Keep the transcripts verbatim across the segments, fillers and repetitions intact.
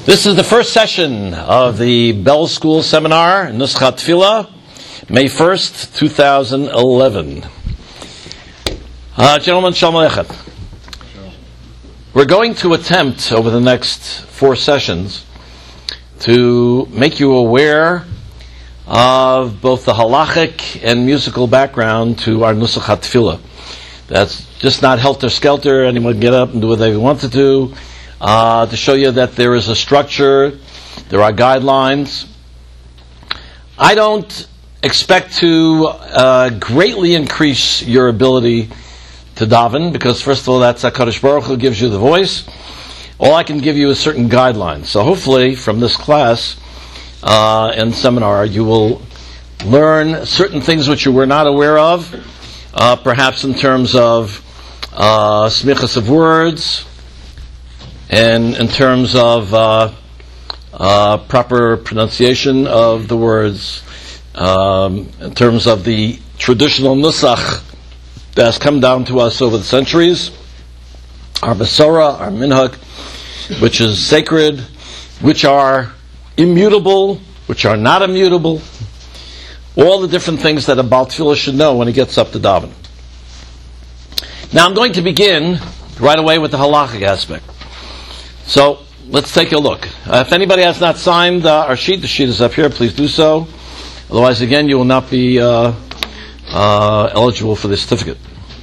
This is the first session of the Bell School Seminar, Nuschat Tefillah, May first, two thousand eleven. Uh, gentlemen, Shalom Aleichem. We're going to attempt over the next four sessions to make you aware of both the halachic and musical background to our Nuschat Tefillah. That's just not helter-skelter, anyone can get up and do what they want to do. Uh, to show you that there is a structure, there are guidelines. I don't expect to uh, greatly increase your ability to daven, because first of all, that's HaKadosh Baruch Hu gives you the voice. All I can give you is certain guidelines. So hopefully from this class uh, and seminar, you will learn certain things which you were not aware of, uh, perhaps in terms of uh, smichas of words, and in terms of uh, uh, proper pronunciation of the words, um, in terms of the traditional nusach that has come down to us over the centuries, our Basora, our Minhag, which is sacred, which are immutable, which are not immutable, all the different things that a Baal Tefillah should know when he gets up to daven. Now I'm going to begin right away with the halachic aspect. So, let's take a look. Uh, if anybody has not signed uh, our sheet, the sheet is up here, please do so. Otherwise, again, you will not be uh, uh, eligible for the certificate.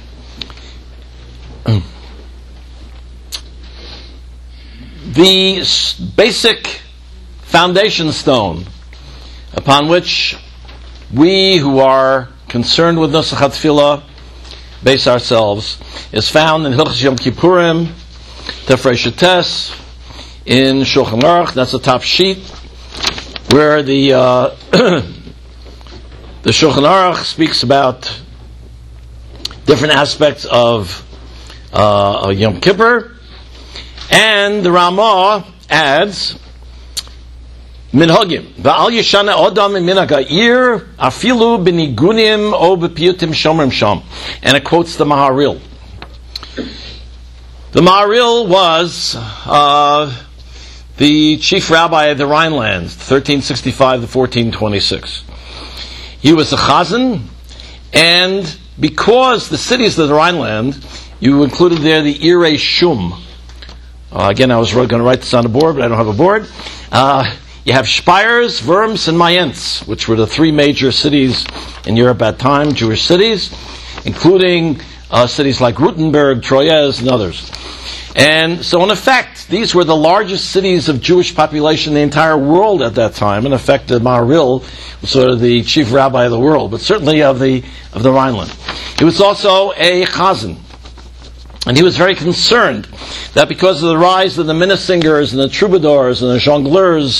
The s- basic foundation stone upon which we who are concerned with Nuschat Tefillah base ourselves is found in Hilchos Yom Kippurim, Tefrei Shetes, in Shulchan Aruch. That's the top sheet, where the uh, the Shulchan Aruch speaks about different aspects of uh, Yom Kippur, and the Ramah adds Minhagim Va'al Yeshana Odam Minhag Ha'ir Afilu B'Nigunim O B'Piyutim Shomrim Sham, and it quotes the Maharil. The Maharil was uh, the chief rabbi of the Rhineland, thirteen sixty-five to fourteen twenty-six. He was a chazan, and because the cities of the Rhineland, you included there the Irei Shum. Uh, again, I was going to write this on the board, but I don't have a board. Uh, you have Spires, Worms, and Mayence, which were the three major cities in Europe at that time, Jewish cities, including Uh, cities like Rutenberg, Troyes, and others. And so in effect, these were the largest cities of Jewish population in the entire world at that time. In effect, the Maharil was sort of the chief rabbi of the world, but certainly of the of the Rhineland. He was also a chazan. And he was very concerned that because of the rise of the minnesingers and the troubadours and the jongleurs,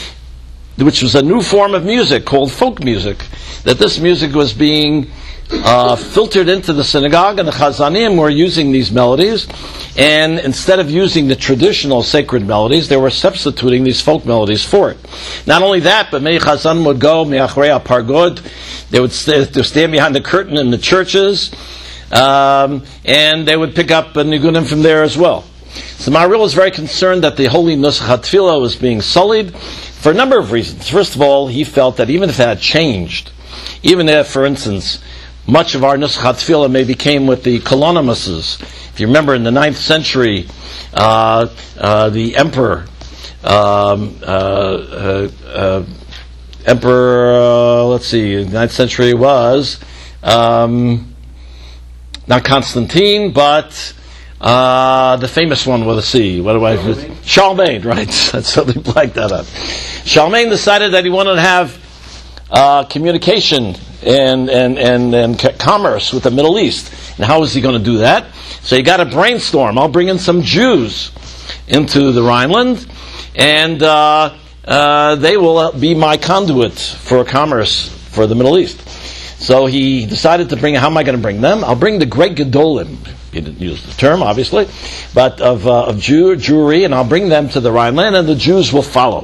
which was a new form of music called folk music, that this music was being Uh, filtered into the synagogue, and the Chazanim were using these melodies, and instead of using the traditional sacred melodies, they were substituting these folk melodies for it. Not only that, but many Chazanim would go me'achrei pargod, they would st- to stand behind the curtain in the churches, um, and they would pick up a nigunim from there as well. So Maharil was very concerned that the holy Nuschat Tefillah was being sullied for a number of reasons. First of all, he felt that even if it had changed, even if, for instance, much of our Nuschat Tefillah maybe came with the Colonimuses. If you remember, in the ninth century, uh, uh, the emperor, um, uh, uh, uh, emperor, uh, let's see, ninth century was um, not Constantine, but uh, the famous one with a C. What do I? Charlemagne, Charlemagne, right? I suddenly blanked that up. Charlemagne decided that he wanted to have uh, communication and and and and commerce with the Middle East. And how is he going to do that? So he got a brainstorm. I'll bring in some Jews into the Rhineland, and uh, uh, they will be my conduit for commerce for the Middle East. So he decided to bring, how am I going to bring them? I'll bring the great Gedolim. He didn't use the term, obviously, but of, uh, of Jew, Jewry, and I'll bring them to the Rhineland, and the Jews will follow.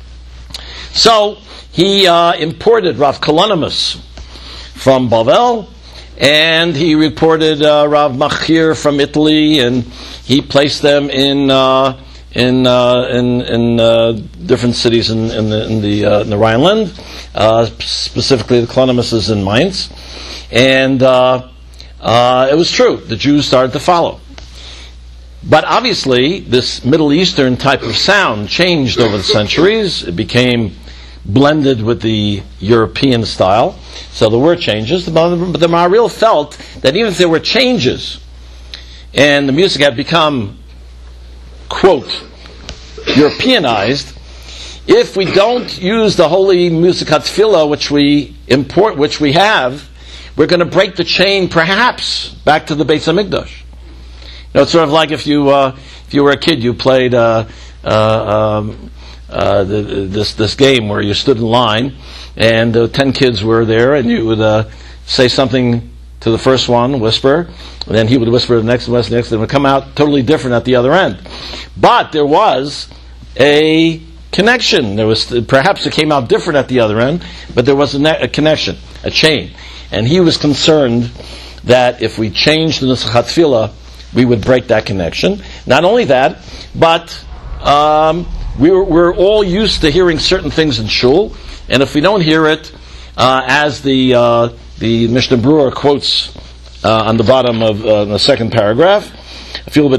So he uh, imported Rav Kalonymus from Bavel, and he reported uh, Rav Machir from Italy, and he placed them in uh, in uh, in, in uh, different cities in, in the in the, uh, in the Rhineland, uh, specifically the Klonimuses in Mainz, and uh, uh, it was true. The Jews started to follow. But obviously, this Middle Eastern type of sound changed over the centuries. It became blended with the European style. So the word changes. But the Maharil felt that even if there were changes and the music had become, quote, Europeanized, if we don't use the holy musicat tefillah, which we import, which we have, we're going to break the chain, perhaps, back to the Beis HaMikdash. You know, it's sort of like if you uh, if you were a kid, you played uh, uh, um, uh, the, this this game where you stood in line, and uh, ten kids were there, and you would uh, say something to the first one, whisper, and then he would whisper to the next one, the next, and it would come out totally different at the other end. But there was a connection. There was perhaps it came out different at the other end, but there was a, ne- a connection, a chain, and he was concerned that if we changed the Nusach HaTfilah, we would break that connection. Not only that, but um, we're, we're all used to hearing certain things in shul, and if we don't hear it, uh, as the uh, the Mishnah Berurah quotes uh, on the bottom of uh, the second paragraph, you'll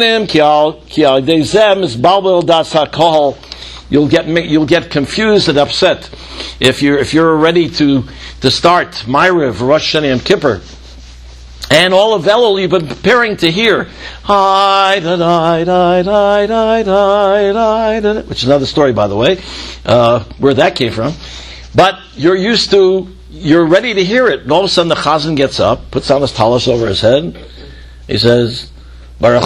get you'll get confused and upset if you're if you're ready to to start Ma'ariv, Rosh Hashanah, Yom Kippur. And all of Elul you've been preparing to hear, which is another story, by the way, uh, where that came from. But you're used to, you're ready to hear it. And all of a sudden the Chazan gets up, puts on his talis over his head. He says, Baruch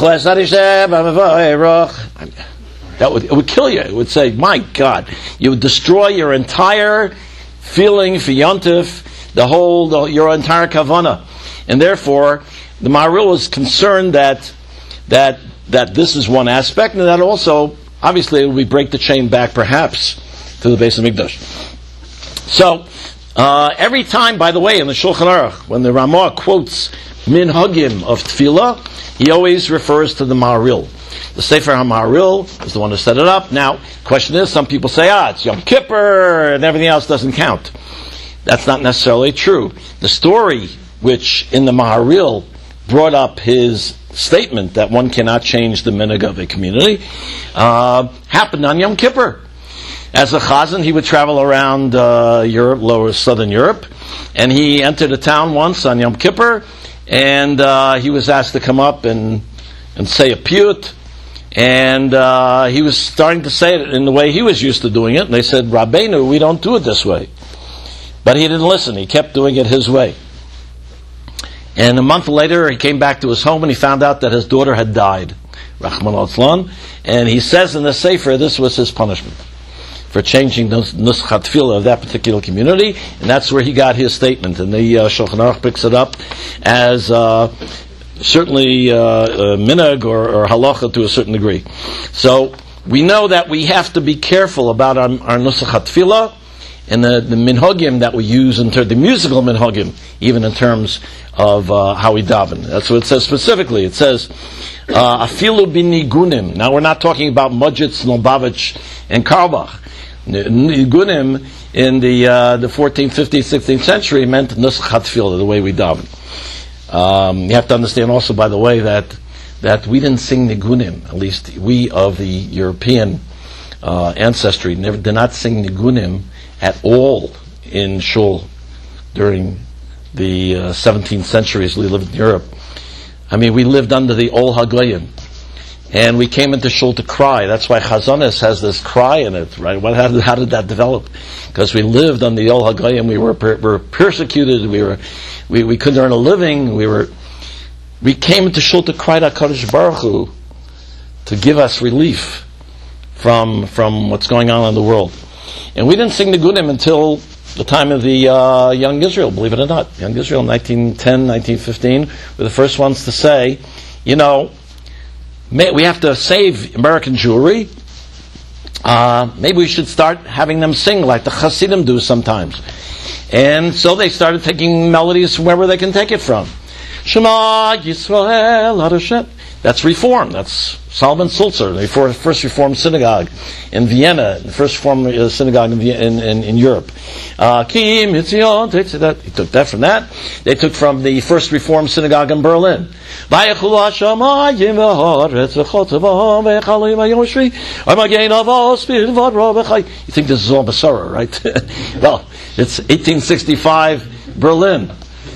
that would, it would kill you. It would say, my God, you would destroy your entire feeling for Yontif, the whole, the, your entire kavanah. And therefore, the Maharil was concerned that that that this is one aspect, and that also, obviously, we break the chain back, perhaps, to the Beis HaMikdash. So, uh, every time, by the way, in the Shulchan Aruch, when the Ramah quotes minhagim of tefillah, he always refers to the Maharil. The Sefer HaMaharil is the one who set it up. Now, the question is, some people say, ah, it's Yom Kippur, and everything else doesn't count. That's not necessarily true. The story which in the Maharil brought up his statement that one cannot change the minhag of a community, uh, happened on Yom Kippur. As a chazan, he would travel around uh, Europe, lower southern Europe, and he entered a town once on Yom Kippur, and uh, he was asked to come up and, and say a piyut, and uh, he was starting to say it in the way he was used to doing it, and they said, Rabbeinu, we don't do it this way. But he didn't listen, he kept doing it his way. And a month later, he came back to his home and he found out that his daughter had died, Rahman al-Tzlan. And he says in the Sefer, this was his punishment for changing the Nusach HaTfilah of that particular community. And that's where he got his statement. And the uh, Shulchan Aruch picks it up as uh, certainly uh, uh, minhag or, or halacha to a certain degree. So we know that we have to be careful about our, our Nusach HaTfilah and the, the minhagim that we use, in ter- the musical minhagim, even in terms of uh, how we daven. That's what it says specifically. It says, afilu binigunim. Now we're not talking about Mudgets, Lubavitch, and Karlbach. Nigunim in the uh, the fourteenth, fifteenth, sixteenth century meant Nusach HaTfilah, the way we daven. Um, you have to understand also, by the way, that that we didn't sing nigunim. At least we of the European uh, ancestry never did not sing nigunim at all in shul during the uh, seventeenth century as we lived in Europe. I mean, we lived under the Ol HaGoyim, and we came into shul to cry. That's why Chazonis has this cry in it, right? What, how, did, how did that develop? Because we lived under the Ol HaGoyim, we were, per, were persecuted, we were, we, we couldn't earn a living, we were, we came into shul to cry to HaKadosh Baruch Hu to give us relief from from what's going on in the world. And we didn't sing the Nigunim until the time of the uh, Young Israel, believe it or not. Young Israel, nineteen ten, nineteen fifteen, were the first ones to say, you know, may, we have to save American Jewry. Uh, maybe we should start having them sing like the Hasidim do sometimes. And so they started taking melodies from wherever they can take it from. Shema Yisrael Hashem. That's Reform. That's Solomon Sulzer, the first Reformed synagogue in Vienna, the first Reformed synagogue in, in, in, in Europe. Uh, Kim Hitzion, he took that from that. They took from the first Reformed synagogue in Berlin. You think this is all Basara, right? Well, it's eighteen sixty-five Berlin.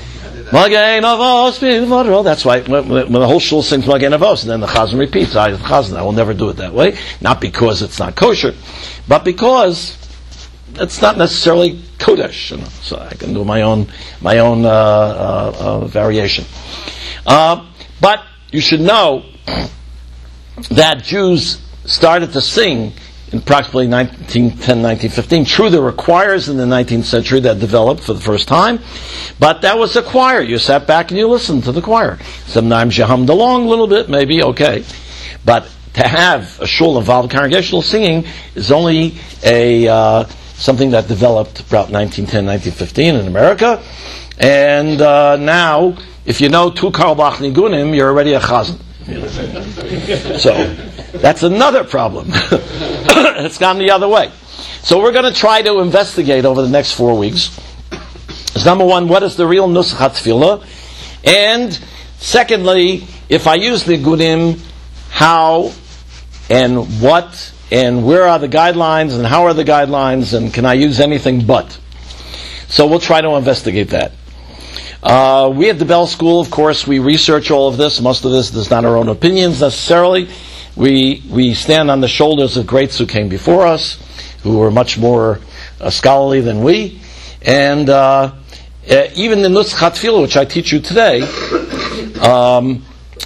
That's why when, when the whole shul sings Magen Avos, and then the Chazan repeats, I Chazan, I will never do it that way. Not because it's not kosher, but because it's not necessarily Kodesh. You know, so I can do my own my own uh, uh, uh, variation. Uh, but you should know that Jews started to sing in approximately nineteen ten, nineteen fifteen. True, there were choirs in the nineteenth century that developed for the first time, but that was a choir. You sat back and you listened to the choir. Sometimes you hummed along a little bit, maybe, okay. But to have a shul involved congregational singing is only a uh, something that developed about nineteen ten, nineteen fifteen in America. And uh, now, if you know two Carlebach Nigunim, you're already a chazan. So, that's another problem. It's gone the other way. So we're going to try to investigate over the next four weeks. So number one, what is the real Nusach HaTfilah? And secondly, if I use Nigunim, how and what and where are the guidelines and how are the guidelines and can I use anything but? So we'll try to investigate that. Uh, we at the Bell School, of course, we research all of this. Most of this is not our own opinions necessarily. We we stand on the shoulders of greats who came before us, who were much more uh, scholarly than we. And uh, uh, even the Nusach HaTfilah, which I teach you today, um,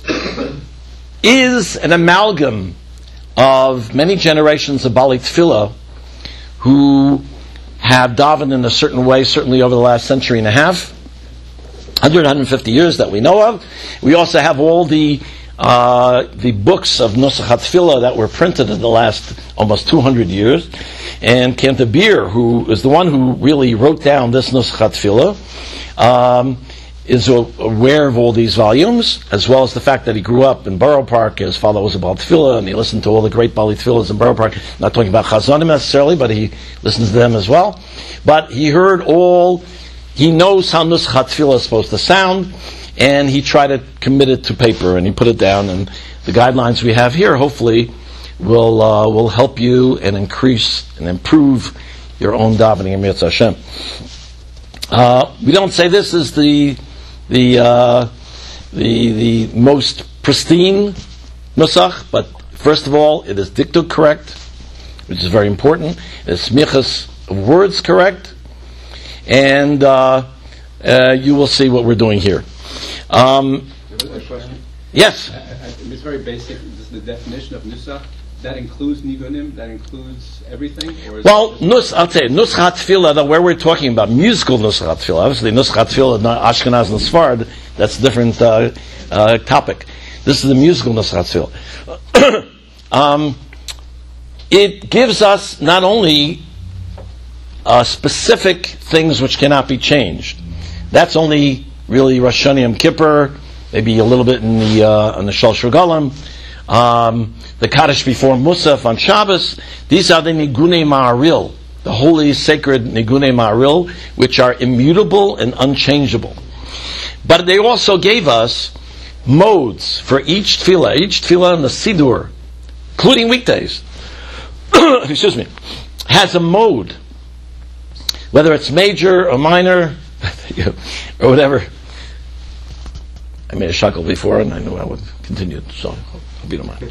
is an amalgam of many generations of Bali Tfilah who have davened in a certain way, certainly over the last century and a half. one hundred, one hundred fifty years that we know of. We also have all the uh, the books of Nusach HaTfilah that were printed in the last almost two hundred years. And Cantabir, who is the one who really wrote down this Nusach HaTfilah, um, is aware of all these volumes, as well as the fact that he grew up in Borough Park. His father was a Baal Tfilah, and he listened to all the great Bali Tfilahs in Borough Park. Not talking about Chazanim necessarily, but he listens to them as well. But he heard all... He knows how Nusach HaTfilah is supposed to sound, and he tried to commit it to paper, and he put it down. And the guidelines we have here, hopefully, will uh, will help you and increase and improve your own davening in Mitzvah Hashem. Uh, we don't say this is the the uh, the the most pristine Nusach, but first of all, it is diktuk correct, which is very important. It is smichas of words correct. And uh, uh, you will see what we're doing here. Um, a question? Yes? I, I, it's very basic. This is the definition of Nusach. That includes Nigunim? That includes everything? Or is well, nus, I'll tell you, Nusach HaTfilah, where we're talking about musical Nusach HaTfilah, obviously Nusach HaTfilah, not Ashkenaz and Sfard, that's a different uh, uh, topic. This is the musical Nusach HaTfilah. um, it gives us not only Uh, specific things which cannot be changed. That's only really Rosh Hashanah Yom Kippur, maybe a little bit in the uh, on the Shal Shugalim, um, the Kaddish before Musaf on Shabbos. These are the Nigunei Ma'aril, the holy sacred Nigunei Ma'aril, which are immutable and unchangeable. But they also gave us modes for each tefillah, each tefillah in the Sidur, including weekdays. Excuse me, has a mode. Whether it's major or minor, or whatever. I made a shackle before, and I knew I would continue, so I hope you don't mind.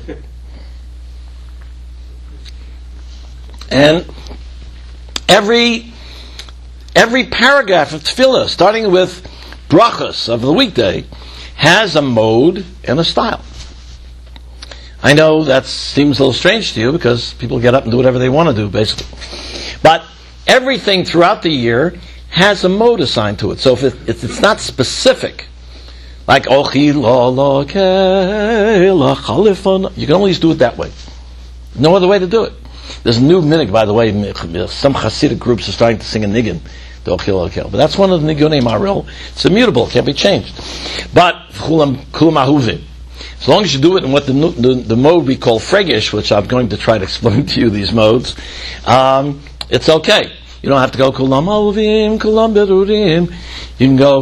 And every every paragraph of tefillah, starting with brachas of the weekday, has a mode and a style. I know that seems a little strange to you because people get up and do whatever they want to do, basically. But everything throughout the year has a mode assigned to it. So if, it, if it's not specific, like Ochi la la ke la chalifon, you can only do it that way. No other way to do it. There's a new minhag, by the way. Some Hasidic groups are starting to sing a nigun, the Ochi la la ke. But that's one of the nigunei maril. It's immutable; it can't be changed. But kulam kulam ahuvim. As long as you do it in what the, the, the mode we call fregish, which I'm going to try to explain to you, these modes, um, it's okay. You don't have to go kulam aluvim, kulam berurim. You can go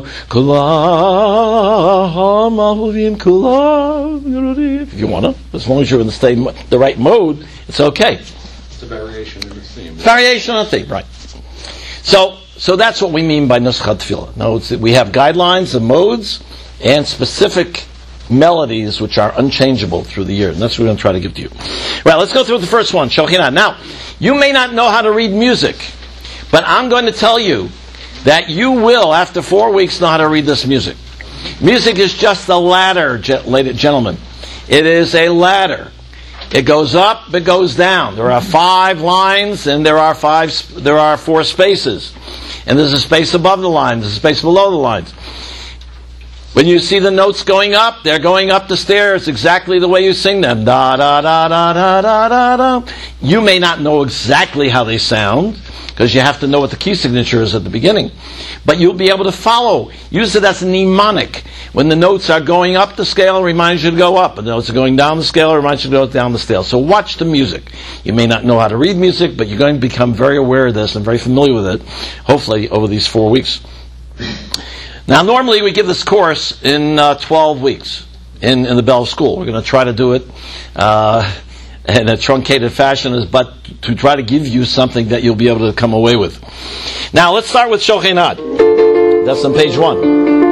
kulam aluvim, kulam berurim if you want to. As long as you're in the same, the right mode, it's okay. It's a variation in the theme. Variation on the theme, right? So, so that's what we mean by Nuschat Tefillah. No, it's, we have guidelines and modes and specific melodies which are unchangeable through the year, and that's what we're going to try to give to you. Right, let's go through the first one, Shochinad. Now, you may not know how to read music, but I'm going to tell you that you will, after four weeks, know how to read this music. Music is just a ladder, ladies and gentlemen. It is a ladder. It goes up, it goes down. There are five lines, and there are five. There are four spaces, and there's a space above the line. There's a space below the lines. When you see the notes going up, they're going up the stairs exactly the way you sing them. Da da da da da da da da. You may not know exactly how they sound, because you have to know what the key signature is at the beginning. But you'll be able to follow. Use it as a mnemonic. When the notes are going up the scale, it reminds you to go up. And the notes are going down the scale, it reminds you to go down the scale. So watch the music. You may not know how to read music, but you're going to become very aware of this and very familiar with it, hopefully, over these four weeks. Now, normally we give this course in uh, twelve weeks in, in the Bell School. We're going to try to do it uh, in a truncated fashion, but to try to give you something that you'll be able to come away with. Now, let's start with Shochinad. That's on page one.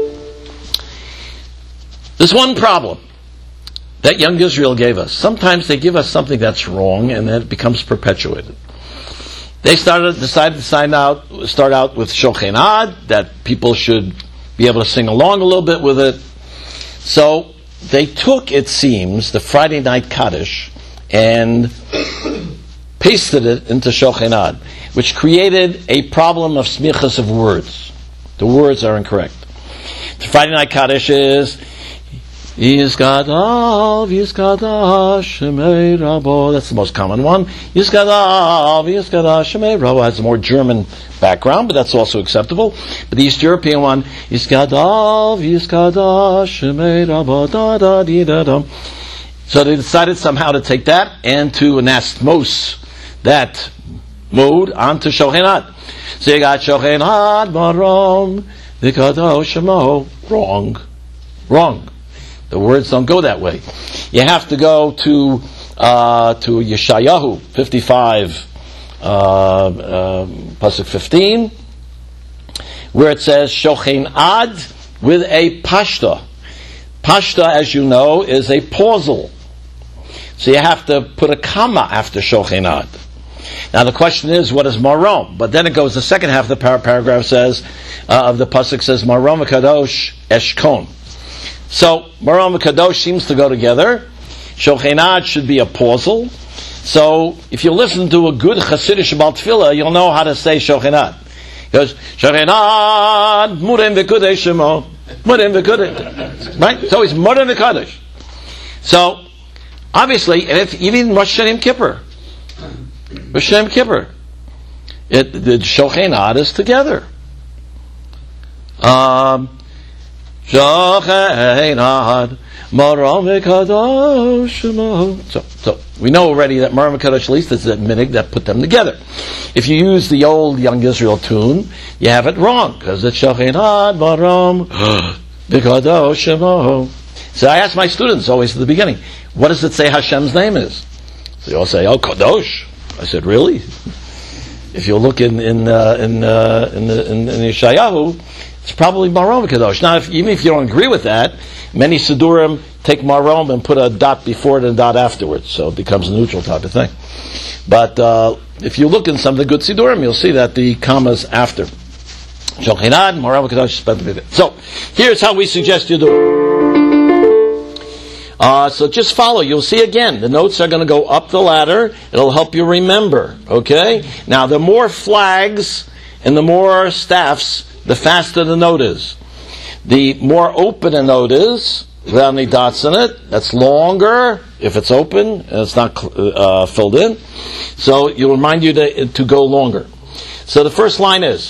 There's one problem that Young Israel gave us. Sometimes they give us something that's wrong, and then it becomes perpetuated. They started decided to sign out, start out with Shochinad, that people should be able to sing along a little bit with it. So they took, it seems, the Friday night Kaddish and pasted it into Shochinad, which created a problem of smichas of words. The words are incorrect. The Friday night Kaddish is Yizgadav, Yizgadav, Shemei Rabo. That's the most common one. Yizgadav, Yizgadav, Shemei Rabo has a more German background, but that's also acceptable. But the East European one, Yizgadav, Yizgadav, Shemei Rabo, da da di da da. So they decided somehow to take that and to anasmos that mode onto Shochinad. So you got Shochinad, Marom, Yizgadav, Shemo. Wrong. Wrong. The words don't go that way. You have to go to uh, to Yeshayahu fifty-five, uh, uh, pasuk fifteen, where it says Shochinad with a pashta. Pashta, as you know, is a pausal. So you have to put a comma after Shochinad. Now the question is, what is Marom? But then it goes, the second half of the par- paragraph says, uh, of the pasuk says, Marom Kadosh Eshkon. So, Marom and Kadosh seems to go together. Shochinad should be a pausal. So, if you listen to a good Hasidic Baal Tefillah, you'll know how to say Shochinad. It goes, Shochinad, Murim v'Kodesh Shemo. Murim v'Kodesh. Right? It's always Murim v'Kodesh. So, obviously, and if, even Rosh Hashanah Kippur, Rosh Hashanah Kippur, it, the Shochinad is together. Um... Shochinad, Marom Kadosh. So, so we know already that Marom Kadosh, at least is that minig that put them together. If you use the old Young Israel tune, you have it wrong because it's Shochinad, Marom Kadosh. So I ask my students always at the beginning, what does it say Hashem's name is? So they all say, oh, Kadosh. I said, really? If you look in in uh, in uh, in the in, in Yeshayahu, it's probably Marom Kadosh. Now, if, even if you don't agree with that, many Sidurim take Marom and put a dot before it and a dot afterwards, so it becomes a neutral type of thing. But uh, if you look in some of the good Sidurim, you'll see that the commas after. Shochinad, Marom Kadosh. So, here's how we suggest you do it. Uh, so just follow. You'll see again, the notes are going to go up the ladder. It'll help you remember. Okay? Now, the more flags and the more staffs, the faster the note is. The more open a note is, without any dots in it, that's longer if it's open and it's not uh, filled in. So you'll remind you to, to go longer. So the first line is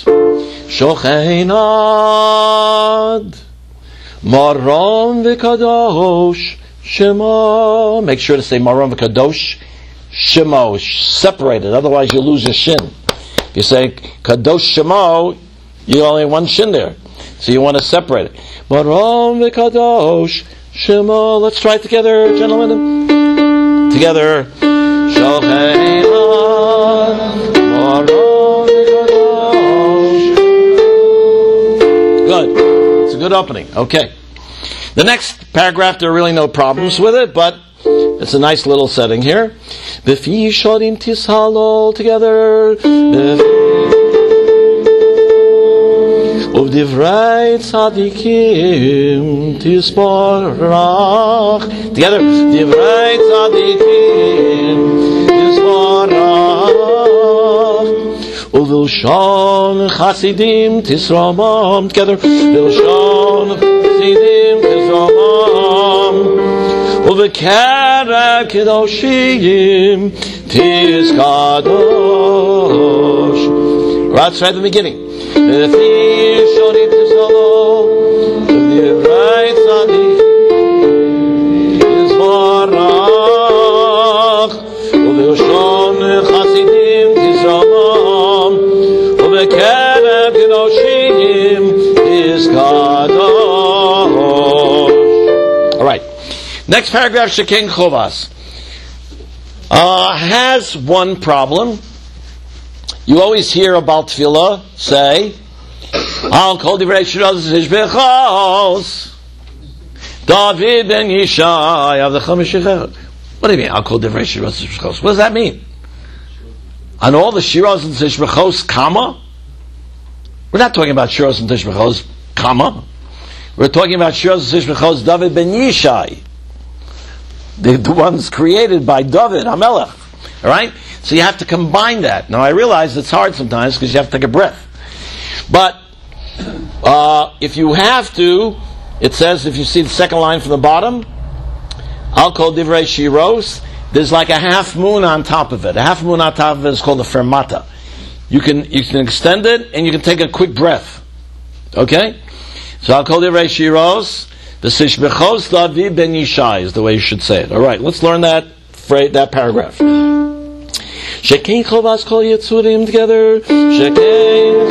Shochinad Marom v'Kadosh Shemo. Make sure to say Marom Kadosh Shemo, separated. Otherwise, you lose your shin. If you say Kadosh Shemo, you only have one shin there, so you want to separate it. Marom Kadosh Shemo. Let's try it together, gentlemen. Together. Shalchei Marom Kadosh. Good. It's a good opening. Okay. The next paragraph, there are really no problems with it, but it's a nice little setting here. B'fi shodim tishalol together. Uvdivrei tzadikim tisborach. Together. Divrei tzadikim tisborach. Uvilshon chasidim tisramam. Together. Vilshon chasidim tisramam. Uvekara kedoshim tiskadosh. Right, right at the beginning. V'fi shodim tishalol v'divrei tzadikim tisborach uvilshon chasidim tisramam uvekara kedoshim tiskadosh. All right. Next paragraph, Shekin Chovas, uh, has one problem. You always hear about tefillah, say, Al kol divrei shiras tishbechos, David ben Yishai of the Chamishich. What do you mean, Al kol divrei shiras tishbechos? What does that mean? On all the shiras and tishbechos, comma? We're not talking about shiras and tishbechos, comma. We're talking about shiras and tishbechos, David ben Yishai. The, the ones created by David HaMelech. All right? So you have to combine that. Now I realize it's hard sometimes because you have to take a breath. But uh, if you have to, it says, if you see the second line from the bottom, Al kol divrei shiros, there's like a half moon on top of it. A half moon on top of it is called a fermata. You can you can extend it and you can take a quick breath. Okay? So Al kol divrei shiros, the Tishbechos David ben Yishai is the way you should say it. All right, let's learn that phrase, that paragraph. Shekein Chovas Kol Yetzurim together. Shekein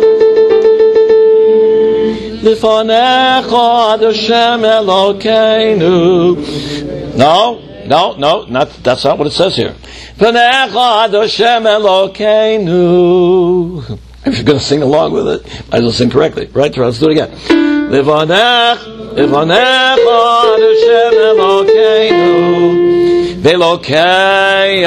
Lifanecha Adoshem Elokeinu. No, no, no, not that's not what it says here. Lifanecha Adoshem Elokeinu. If you're going to sing along with it, might as well sing correctly. Right? Let's do it again. Lifanech, Lifanech Adoshem Elokeinu, Velokei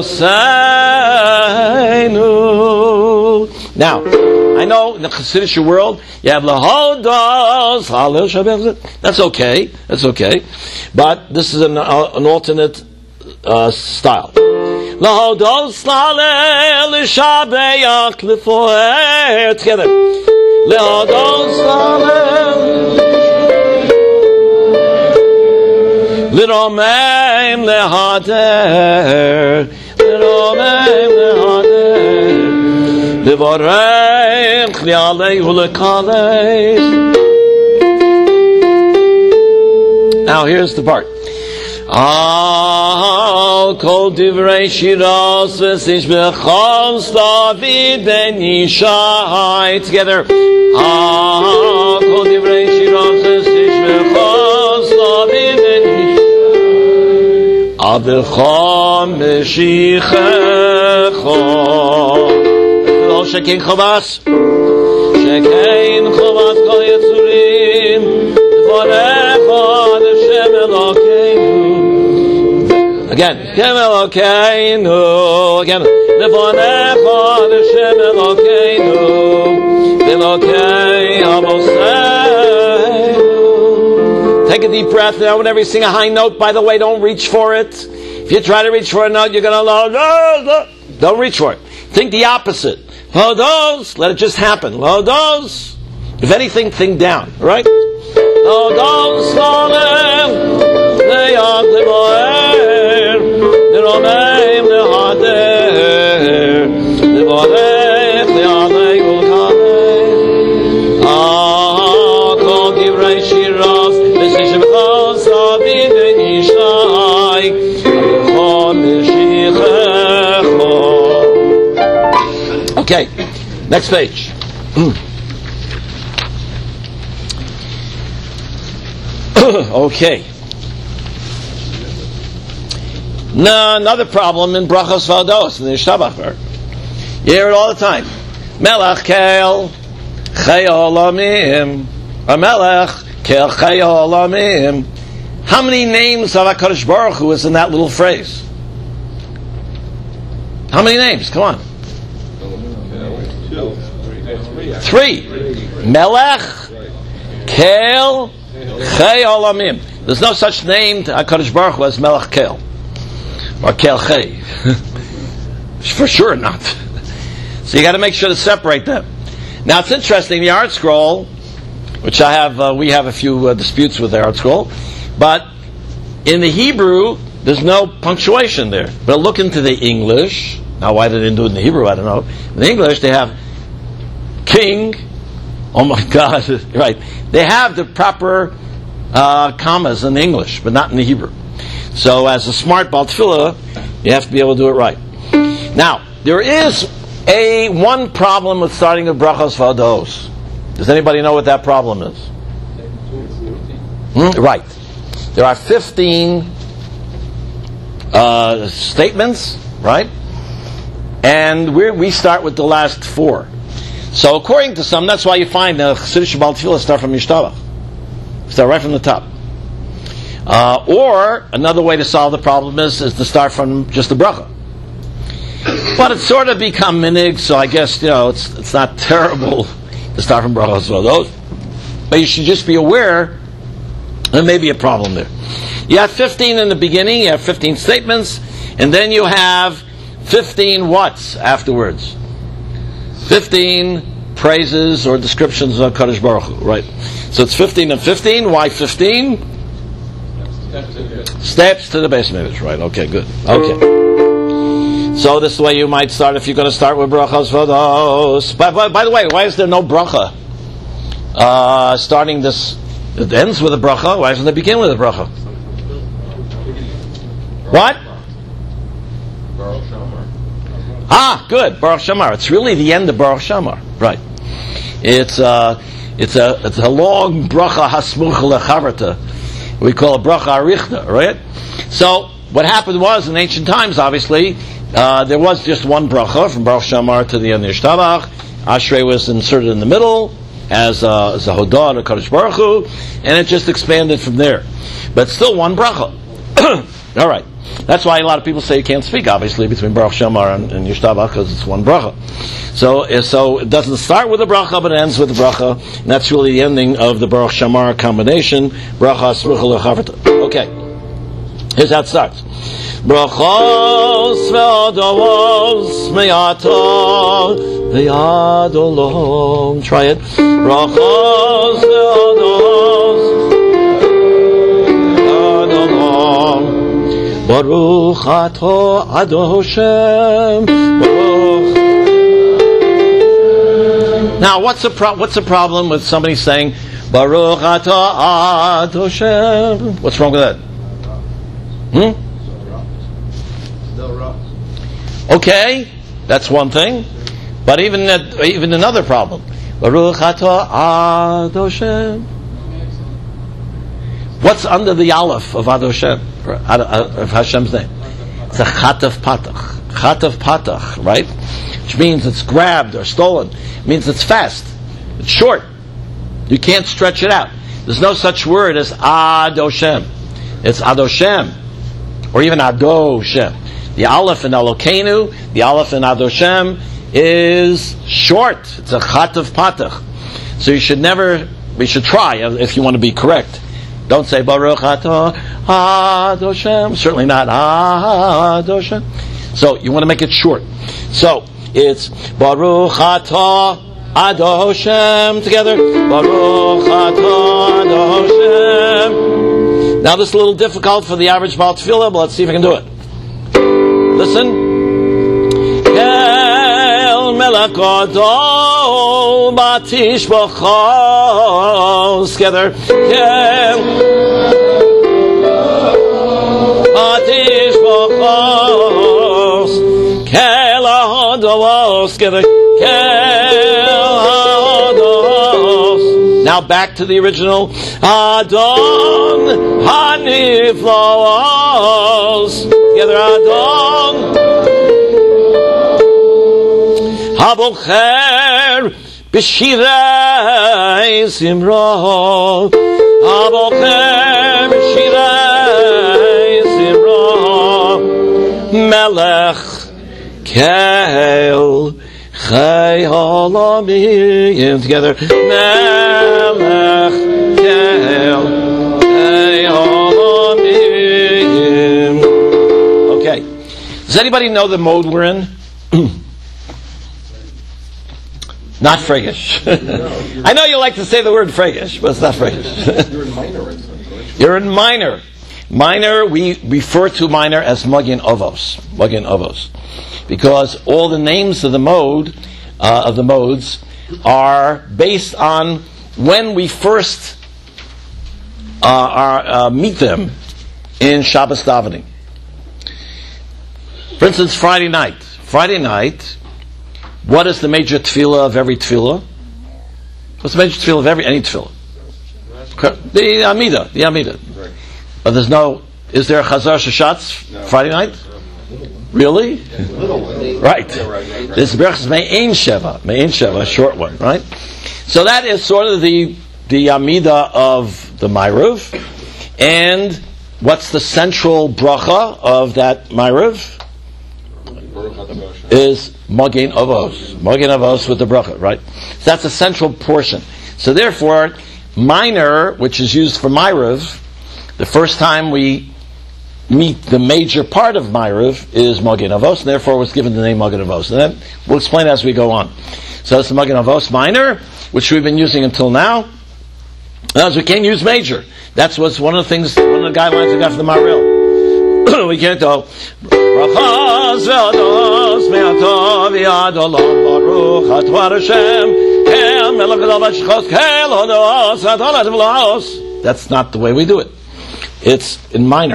Avoseinu. Now, I know in the Chassidish world you have Lahodos Halil Shabbat. That's okay. That's okay. But this is an, uh, an alternate uh, style. Lahodos Halil Shabbat Lifoer together. Lahodos Halil Liromeim Lehader Liromeim Lehader Livorech Lialei Ulekaleis. Now here's the part. Al kol divrei shiras v'tishbechos David ben Yishai together. Al kol divrei shiras v'tishbechos David ben Yishai Avecham Meshichecha. Lo shekein chovas shekein chovas kol yetzurim Tvorecha Hashem Elokeinu. Again, Hashem Elokeinu. Again, Levonecha Hashem Elokeinu, Velokei Avoseinu. Take a deep breath now. Whenever you sing a high note, by the way, don't reach for it. If you try to reach for a note, you're going to don't reach for it. Think the opposite. Lodos, let it just happen. Lodos. If anything, think down. Right? Lodos, Lolem, Leyach, Levoer, Leromeim, Lehader, Levorech, Lealei, Ulkalei. Ah, Kol Divrei Shiras, V'Shishim Chos, David Ben Yishai. Okay, next page. Okay. Now, another problem in Brachos Valdos in the Yishtabach. You hear it all the time. Melech Kel Chei Olamim. A Melech Kel Chei Olamim. How many names of HaKadosh Baruch Hu is in that little phrase? How many names? Come on. Three. Melech Kel Chei Olamim. There's no such name to HaKadosh Baruch Hu as Melech Kel or Kel Chei. For sure not. So you got to make sure to separate them. Now it's interesting. The Art Scroll, which I have, uh, we have a few uh, disputes with the Art Scroll, but in the Hebrew there's no punctuation there. But look into the English. Now why they didn't do it in the Hebrew, I don't know. In the English they have king. Oh my God! Right? They have the proper uh, commas in the English, but not in the Hebrew. So as a smart Baal Tefillah, you have to be able to do it right. Now there is a one problem with starting with Brachos Valdos. Does anybody know what that problem is? Hmm? Right. There are fifteen uh, statements, right? And we we start with the last four. So according to some, that's why you find the Chassidish Baal Tefillah start from Yishtabach. Start right from the top. Uh, or another way to solve the problem is, is to start from just the bracha. But it's sort of become minig, so I guess, you know, it's it's not terrible to start from brachos valdos. But you should just be aware there may be a problem there. You have fifteen in the beginning, you have fifteen statements, and then you have fifteen whats afterwards. fifteen praises or descriptions of Kadosh Baruch Hu, right? So it's fifteen and fifteen. Why fifteen? Steps to the base midrash, right? Okay, good. Okay. So this is the way you might start if you're going to start with brachos vados. By, by, by the way, why is there no bracha? Uh, starting this, it ends with a bracha. Why doesn't it begin with a bracha? What? Baruch Shamar. Ah, good. Baruch Shamar. It's really the end of Baruch Shamar, right? It's uh, it's a it's a long bracha hasmuch lechaverta. We call it bracha arichta, right? So what happened was in ancient times, obviously. Uh, there was just one bracha from Baruch Shamar to the end of Yishtabach. Ashrei was inserted in the middle as a, as a hodah to Kadosh Baruch Hu, and it just expanded from there. But still one bracha. All right. That's why a lot of people say you can't speak, obviously, between Baruch Shamar and, and Yishtabach, because it's one bracha. So, so it doesn't start with a bracha, but it ends with a bracha, and that's really the ending of the Baruch Shamar combination. Bracha Smucha Lechaverta. Okay. Here's how it starts. Brachos ve'adavos me'ata ve'adolom. Try it. Brachos ve'adavos ve'adolom. Baruch ato ado Hashem. Baruch. Now, what's the pro- what's the problem with somebody saying Baruch ato ado Hashem? What's wrong with that? Hmm? Okay, that's one thing. But even that, even another problem. Baruch atah Ad Hashem. What's under the aleph of Ad Hashem, of Hashem's name? It's a chatav patach. Chatav patach, right? Which means it's grabbed or stolen. It means it's fast. It's short. You can't stretch it out. There's no such word as Ad Hashem. It's Ad Hashem. Or even Ado Hashem. The aleph in Elokeinu, the aleph in Ad Hashem is short. It's a chatav patach. So you should never, we should try, if you want to be correct. Don't say Baruch atah Ad Hashem. Certainly not Ad Hashem. So you want to make it short. So it's Baruch atah Ad Hashem together. Baruch atah Ad Hashem. Now this is a little difficult for the average Baal Tefillah, but let's see if I can do it. Listen. Kel melech gadol batish b'chos. Together. Kel batish b'chos. Kel ahadavos. Together. Now back to the original. Adon Haniflaos. Together, Adon Habocher B'shirei Simra. Habocher B'shirei Simra. Melech Kel Chai Halamim. Together. Melech Kel Chai Halamim. Okay. Does anybody know the mode we're in? Not Fregish. I know you like to say the word Fregish, but it's not Fregish. You're in minor, isn't it? You're in minor. Minor, we refer to minor as Magin Avos. Magin Avos. Because all the names of the mode, uh, of the modes, are based on when we first uh, are, uh, meet them in Shabbos davening. For instance, Friday night. Friday night, what is the major tefillah of every tefillah? What's the major tefillah of every any tefillah? The Amida, the Amida. Right. But there's no. Is there a Chazar Shashatz No. Friday night? Really? Right. This berachas me'ein sheva, me'ein sheva, a short one, right? So that is sort of the the Amida of the Ma'ariv, and what's the central bracha of that Ma'ariv? Is Magen Avos. Magen Avos with the bracha, right? So that's a central portion. So therefore, minor, which is used for Ma'ariv, the first time we meet the major part of Ma'ariv is Magen Avos, and therefore was given the name Magen Avos. And then we'll explain as we go on. So it's the Magen Avos minor, which we've been using until now. As we can't use major. That's what's one of the things, one of the guidelines we got for the Ma'ariv. We can't go. Brachas ve'ados me'atov yad olam baruch atvar Hashem kel melech gadol v'shchos kel hodos adonai v'laos. That's not the way we do it. It's in minor.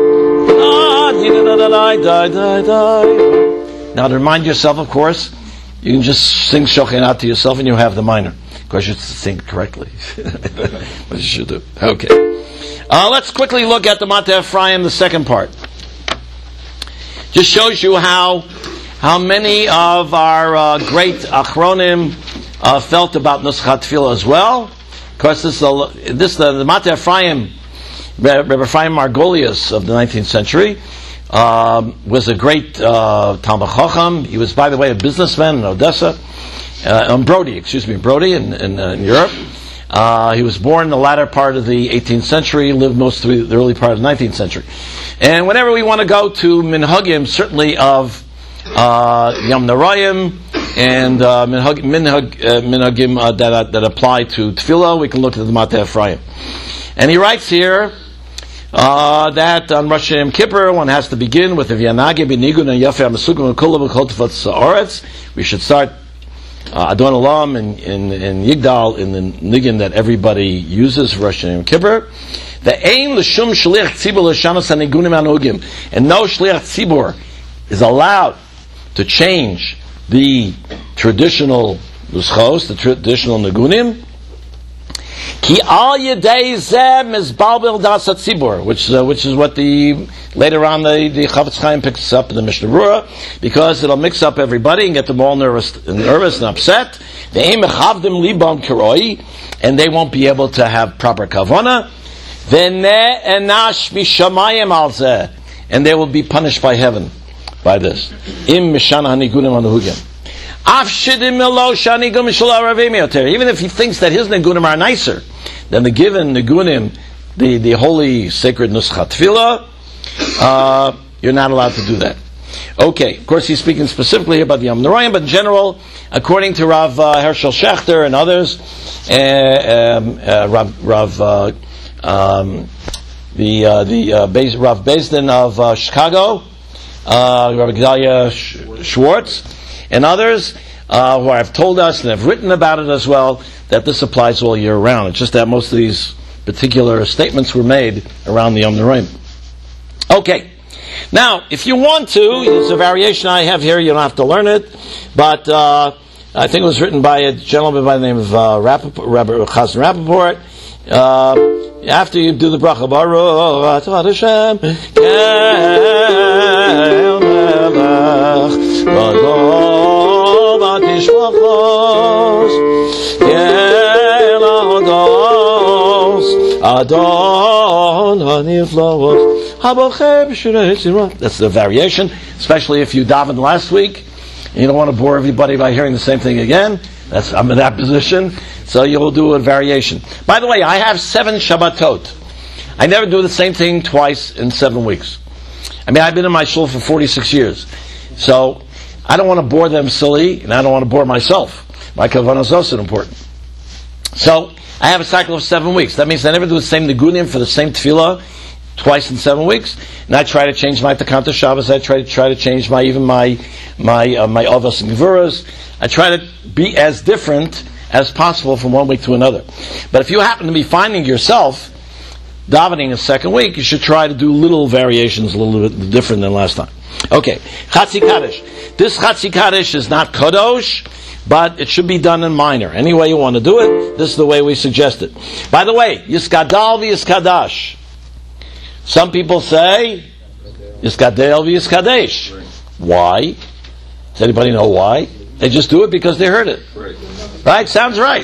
Now to remind yourself, of course, you can just sing Shochin out to yourself and you have the minor. Of course, you have to sing it correctly. What you should do. Okay. Uh, let's quickly look at the Mateh Ephraim, the second part. Just shows you how how many of our uh, great Achronim uh, felt about Nuschat Tefillah as well. Of course, this is a, this uh, the Mateh Ephraim, Rebbe Ephraim Margolius of the nineteenth century, um, was a great uh, Talmid Chacham. He was, by the way, a businessman in Odessa, uh, in Brody, excuse me, Brody in, in, uh, in Europe. Uh, he was born in the latter part of the eighteenth century, lived most of the early part of the nineteenth century. And whenever we want to go to Minhagim, certainly of uh, Yom Narayim and uh, Minhag, Minhag, uh, Minhagim uh, that, that apply to Tefillah, we can look at the Mateh Ephraim. And he writes here uh, that on Rosh Hashanah Kippur, one has to begin with the V'yanagi b'nigun and Yafeh HaMesugim v'kol tefot sa'aretz. We should start Uh, Adon Olam and in, in, in Yigdal in the nigun that everybody uses for Rosh Hashanah Kippur. The ain l'shum shliach tzibur l'shanos hanigunim anugim, and no shliach tzibur is allowed to change the traditional nuschos, the traditional nigunim. Ki al yedei zeh mizbalbel das hatzibur, which uh, which is what the later on the the Chavetz Chaim picks up in the Mishnah Berurah, because it'll mix up everybody and get them all nervous, nervous and upset. They mechavdim libam kiroi, and they won't be able to have proper kavana. V'neh enash mishamayim al zeh, and they will be punished by heaven by this. Im mishana hanigunim anuhugim. Even if he thinks that his nigunim are nicer than the given nigunim, the, the holy sacred Nuschat Tefillah, uh, you're not allowed to do that. Okay, of course he's speaking specifically about the Yom Narayim, but in general, according to Rav uh, Hershel Schachter and others, uh, um, uh, Rav, Rav uh, um, the uh, the uh, Beis, Rav Bezdin of uh, Chicago, uh, Rav Gedalia Sh- Schwartz, and others uh, who have told us and have written about it as well, that this applies all year round. It's just that most of these particular statements were made around the Yom Narayim. Okay. Now, if you want to, there's a variation I have here, you don't have to learn it, but uh, uh, I think it was written by a gentleman by the name of uh, Rappaport, Rabbi Chazan Rappaport. Uh, after you do the bracha, Baruch Atah Hashem, Kel Melech, Gadol Batishvachos, Kel Ados, Adon Haniflavos, Habochem Shirei Tzirah. That's the variation, especially if you davened last week. You don't want to bore everybody by hearing the same thing again. That's, I'm in that position. So you'll do a variation. By the way, I have seven Shabbatot. I never do the same thing twice in seven weeks. I mean, I've been in my shul for forty-six years. So I don't want to bore them silly, and I don't want to bore myself. My kavanah is also important. So I have a cycle of seven weeks. That means I never do the same nigunim for the same tefillah twice in seven weeks, and I try to change my Takanta Shabbos. I try to try to change my even my my uh, my Avos and Gevuras. I try to be as different as possible from one week to another. But if you happen to be finding yourself davening a second week, you should try to do little variations, a little bit different than last time. Okay, Chatzi Kaddish. This Chatzi Kaddish is not Kadosh, but it should be done in minor. Any way you want to do it, this is the way we suggest it. By the way, Yiskadal v'Yiskadash. Some people say Yiskadel v'Yiskadesh. Why? Does anybody know why? They just do it because they heard it. Right? Sounds right.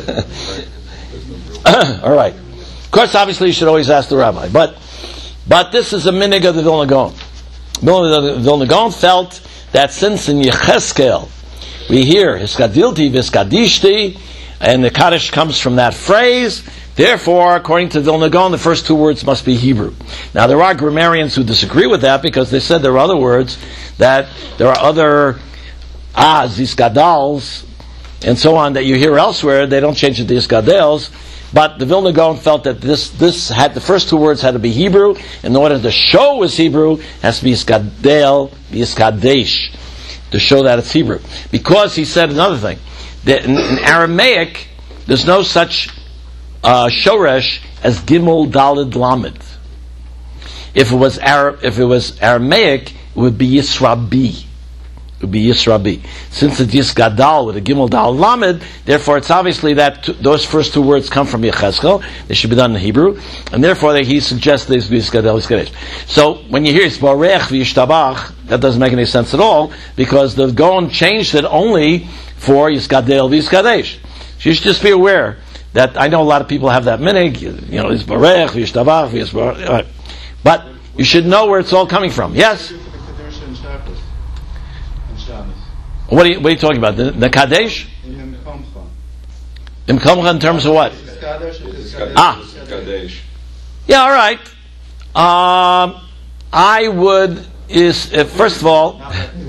All right. Of course, obviously, you should always ask the rabbi. But but this is a minig of the Vilna Gaon. The Vilna Gaon felt that since in Yecheskel we hear Hiskadilti v'Hiskadishti, and the Kaddish comes from that phrase, therefore, according to Vilna Gaon, the first two words must be Hebrew. Now, there are grammarians who disagree with that because they said there are other words, that there are other az, iskadals, and so on that you hear elsewhere. They don't change it to iskadels. But the Vilna Gaon felt that this this had the first two words had to be Hebrew. In order to show it was Hebrew, it has to be iskadel, iskadesh, to show that it's Hebrew. Because he said another thing, that in, in Aramaic, there's no such uh, shoresh as gimel dalid lamed. If it was Arab, if it was Aramaic, it would be Yisrabi. It would be Yisrabi. Since it's Yisgadal with a Gimel Dal Lamed, therefore it's obviously that t- those first two words come from Yecheskel. They should be done in Hebrew, and therefore they, he suggests this be Yisgadal Yisgadesh. So when you hear Yisbarech v'Yishtabach, that doesn't make any sense at all because the Gaon changed it only for Yisgadal v'Yisgadesh. So you should just be aware that I know a lot of people have that minig, you know, Yisbarech v'Yishtabach v'Yisbarech, but you should know where it's all coming from. Yes. What are you, what are you talking about? The, the Kadesh? In Kamcha in terms of what? Ah. Yeah, all right. Um, I would, is uh, first of all,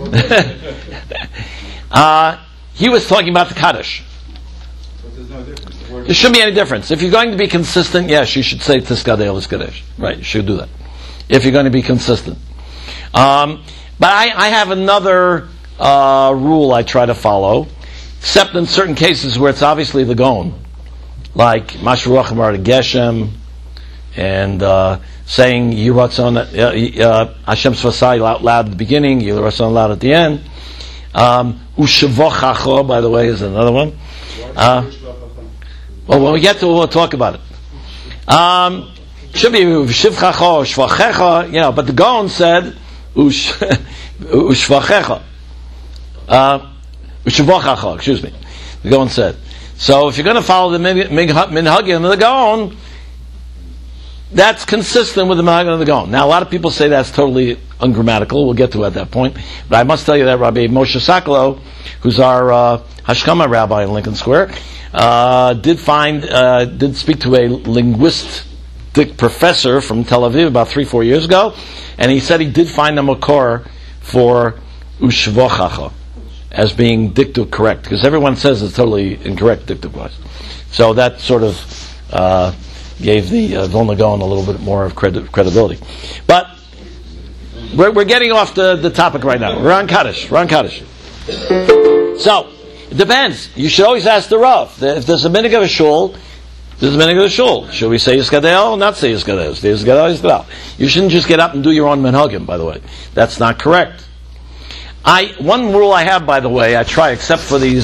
uh, he was talking about the Kaddish. There shouldn't be any difference. If you're going to be consistent, yes, you should say Tiskadei Liskadesh. Right, you should do that. If you're going to be consistent. Um, but I, I have another Uh, rule I try to follow, except in certain cases where it's obviously the Gaon, like Mashruach Mar Geshem, and uh, saying Yiratzon uh, Hashem Svasai out loud at the beginning, Yiratzon loud at the end. Um, Ushavochacho, by the way, is another one. Uh, well, when we get to it, we'll talk about it. Um, should be Shivchacho, Shvachecha, you know, but the Gaon said Ush Ushvachecha. Uh, excuse me. The Gaon said. So if you're going to follow the minhagim of the Gaon, that's consistent with the minhagim of the Gaon. Now, a lot of people say that's totally ungrammatical. We'll get to it at that point. But I must tell you that Rabbi Moshe Sakalo, who's our uh, Hashkama rabbi in Lincoln Square, uh, did find, uh, did speak to a linguistic professor from Tel Aviv about three, four years ago, and he said he did find a makor for ushvochacha as being dictu correct, because everyone says it's totally incorrect dictu-wise. So that sort of uh, gave the uh, Vilna Gaon a little bit more of credi- credibility. But we're, we're getting off the, the topic right now. We're on Kaddish. We're on Kaddish. So, it depends. You should always ask the Rav. If there's a minig of a shul, there's a minig of a shul. Should we say Yiskadel or not say Yiskadel? Say Yiskadel, Yiskadel. You shouldn't just get up and do your own minhagim, by the way. That's not correct. I one rule I have, by the way, I try, except for these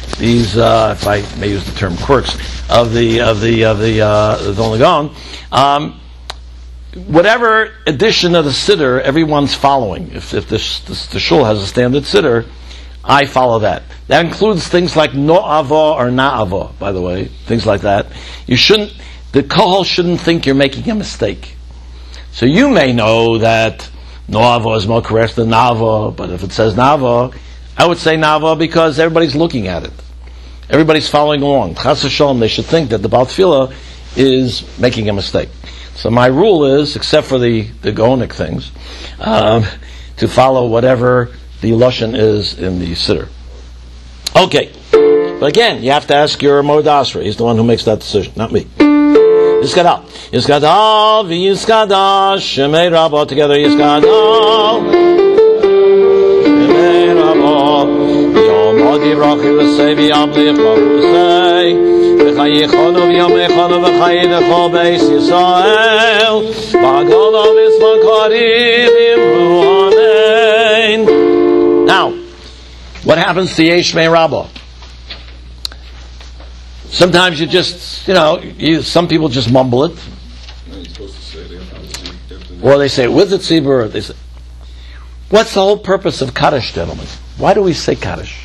these, uh, if I may use the term quirks, of the of the of the uh, the Vilna Gaon, um, whatever edition of the siddur everyone's following. If if this, this, the shul has a standard siddur, I follow that. That includes things like no avo or na avo, by the way, things like that. You shouldn't, the kohol shouldn't think you're making a mistake. So you may know that no avo is more correct than navo, but if it says navo, I would say navo because everybody's looking at it. Everybody's following along. Chas v'sholom, they should think that the Baal Tefillah is making a mistake. So my rule is, except for the, the Gaonic things, um, to follow whatever the Lashon is in the Siddur. Okay. But again, you have to ask your Modasra. He's the one who makes that decision, not me. Yiskadal. Yiskadal v'yiskadal Shemei Rabbo. Together, Yiskadal Shemei Rabbo. Yom Odi Rochi L'sei v'yamli Echon L'sei v'chayichonu v'yamechonu v'chayidecho Beis Yisrael v'agolo v'smakari v'imru Amen. Now, what happens to Yesh Mei Rabbo? Sometimes you just, you know, you, some people just mumble it. No, you're supposed to say it. Or they say it with the tzibur, or they say, what's the whole purpose of Kaddish, gentlemen? Why do we say Kaddish?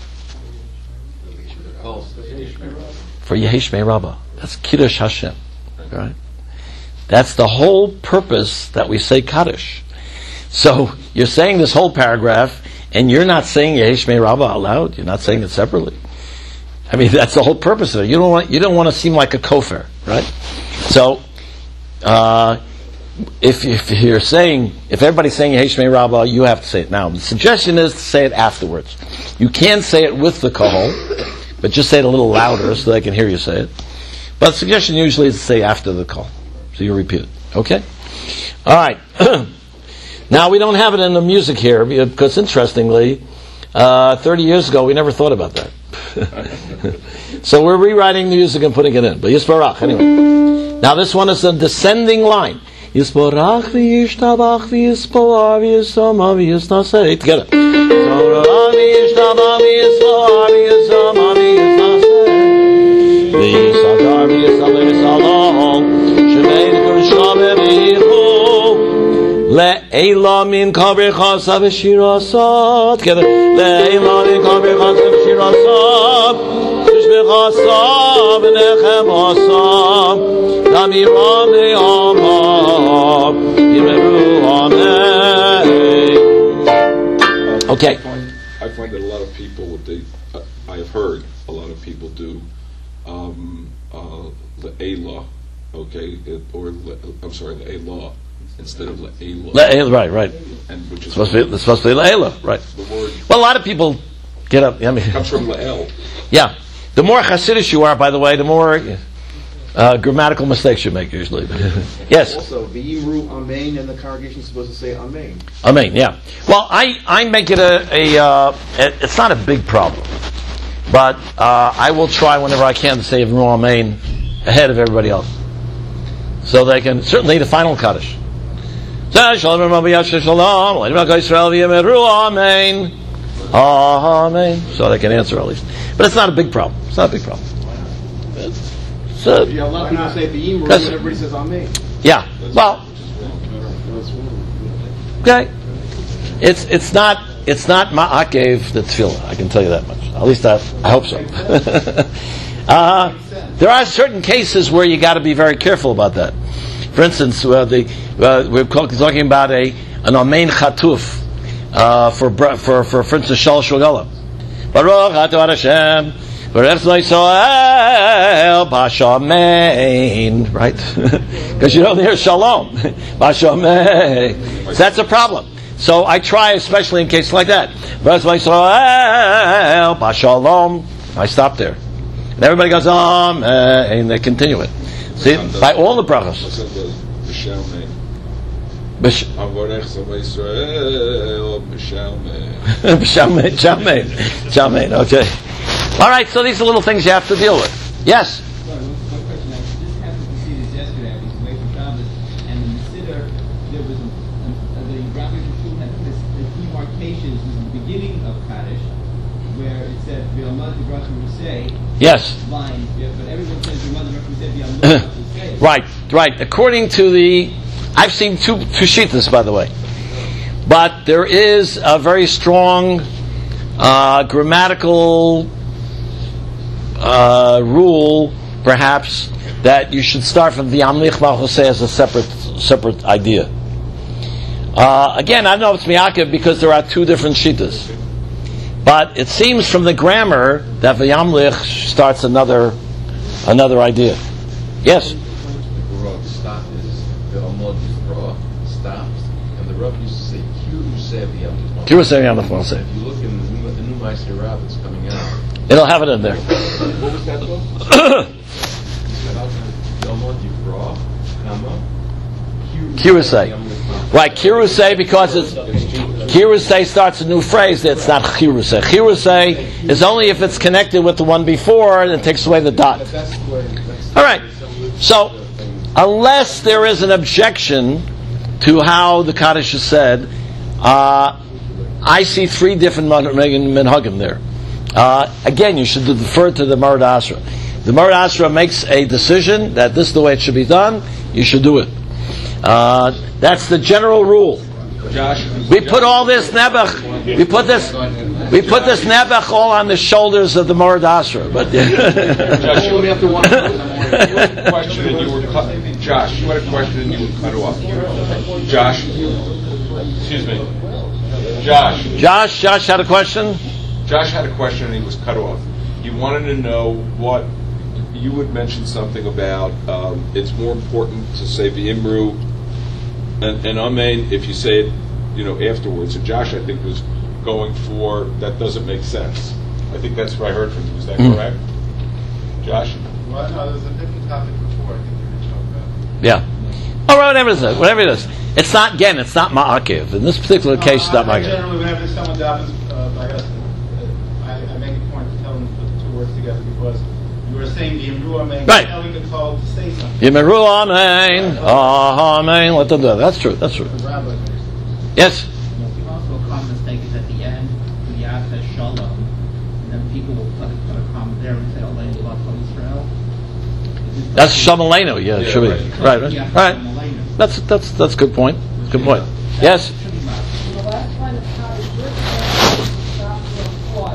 For Yesh Mei Rabba. That's Kiddush Hashem. Right? That's the whole purpose that we say Kaddish. So, you're saying this whole paragraph, and you're not saying Yesh Mei Rabba out loud. You're not saying it separately. I mean, that's the whole purpose of it. You don't want, you don't want to seem like a kofar, right? So, uh, if, if you're saying, if everybody's saying Yesh Mei Rabba, you have to say it now. The suggestion is to say it afterwards. You can say it with the kohol, but just say it a little louder so they can hear you say it. But the suggestion usually is to say after the kohol. So you repeat it. Okay? Alright. Now, we don't have it in the music here, because interestingly, uh, thirty years ago, we never thought about that. So we're rewriting the music and putting it in. But Yisborach, anyway. Now this one is a descending line. Yisborach v'yishtabach v'yispor v'yisoma v'yisnaseh. Together. Yisborach v'yishtabach v'yispor v'yisoma v'yisnaseh. V'yisadar v'yisaleh v'yisalom. Shemei v'kushave v'yichu. Le'ela min kabri chasa v'shirasa. Together. Le'ela min kabri chasa v'shirasa. Tishbechasa v'nechem asa. Namira me'ama. Yimeru amen. Okay. I find, I find that a lot of people, what they, uh, I have heard a lot of people do, um, uh, le'ela, okay, it, or, le, I'm sorry, le'ela. Instead of le'ela. Le'ela, right, right. And which is it's supposed to be, it's supposed to be le'ela, right. The word well, a lot of people get up. I mean, comes from le'el. Yeah. The more Hasidish you are, by the way, the more uh, grammatical mistakes you make, usually. Yes? Also, v'yimru amen, and the congregation is supposed to say amen. Amen, yeah. Well, I, I make it a, a uh, it's not a big problem. But uh, I will try whenever I can to say V'yimru amen ahead of everybody else. So they can, certainly the final Kaddish. Amen. Amen. So they can answer at least. But it's not a big problem. It's not a big problem. So, Yeah, a lot of people say v'yimru, and everybody says amen. yeah. Well, okay. It's it's not it's not ma'akev the tefillah. I can tell you that much. At least I, I hope so. uh, there are certain cases where you got to be very careful about that. For instance, uh, the, uh, we're talking about a an amen chatuf. Uh, for, for, for, for instance, Shal Shogala. Baruch Atah Hashem, Baruch Yisrael, Bashamein, right? Because you don't hear Shalom. Bashamein. So that's a problem. So I try, especially in cases like that. Baruch Yisrael, Bashalom. I stop there. And everybody goes, Amen, and they continue it. See, by all the brachos. Bish- B'shamein, Shamein, Shamein, okay. All right, so these are little things you have to deal with. Yes? Sorry, one one question. I just happened to see this yesterday. I was away from Shabbos, and in the Siddur, there was a, a, the Rabbi Shul had this, the demarcations was the beginning of Kaddish, where it said V'amad Yivrachim Yisei. Yes. Line, yeah, but everyone says V'amad Yivrachim Yisei V'amad Yisei. Right, right. According to the, I've seen two two shittas, by the way, but there is a very strong uh, grammatical uh, rule, perhaps, that you should start from the Amlich Malchusei as a separate separate idea. Uh, again, I don't know if it's Miyakev because there are two different shittas, but it seems from the grammar that the Yamlich starts another another idea. Yes. Stop is the Amod Yisrael stops, and the Rav used to say Kirusei V'Yamlich. Kirusei V'Yamlich Malchusei. If you look in the new, the new Meister Rav that's coming out, it'll have it in there. what was that book? The Amod Yisrael, Kama, Kirusei. Right, Kirusei, because it's Kirusei starts a new phrase. It's not Kirusei. Kirusei is only if it's connected with the one before and it takes away the dot. All right. So, unless there is an objection to how the Kaddish is said, uh, I see three different minhagim there. Uh, again, you should defer to the Marad Asra. The Marad Asra makes a decision that this is the way it should be done. You should do it. Uh, that's the general rule. Josh, We put all this nebuch, we put this, we put this nebuch all on the shoulders of the Marad Asra. But Josh, you only have to one. You had a question and you were cut. Josh, you had a question and you were cut off. Josh, excuse me. Josh. Josh, Josh had a question. Josh had a question and he was cut off. He wanted to know what you would mention something about. Um, it's more important to say v'imru and, and amen if you say it, you know, afterwards. And Josh, I think, was going for that doesn't make sense. I think that's what I heard from you. Is that Mm. correct, Josh? Well, no, there was a different topic before. I think you were talking about. Yeah. Or whatever it is, whatever it is. It's not, again, it's not ma'akev. In this particular case, it's not I, I ma'akev. generally, whenever someone dappens uh, by us, uh, I, I make a point to tell them to put the two words together because you were saying the Imru Amen, Right. telling the call to say something. Yimeru amen, amen. Let them do that. That's true. That's true. The rabbi makes it. Yes. Also, a common mistake is at the end, when the Yad says Shalom, and then people will put a, put a comma there and say, Aleinu B'Chol Yisrael. That's Shamalenu. Yeah, it should be. Right, right. Yeah, Right. Shamalenu. That's that's that's a good point. Good point. Yes. Shouldn't be much. The last line of Kaddish written stop to apply.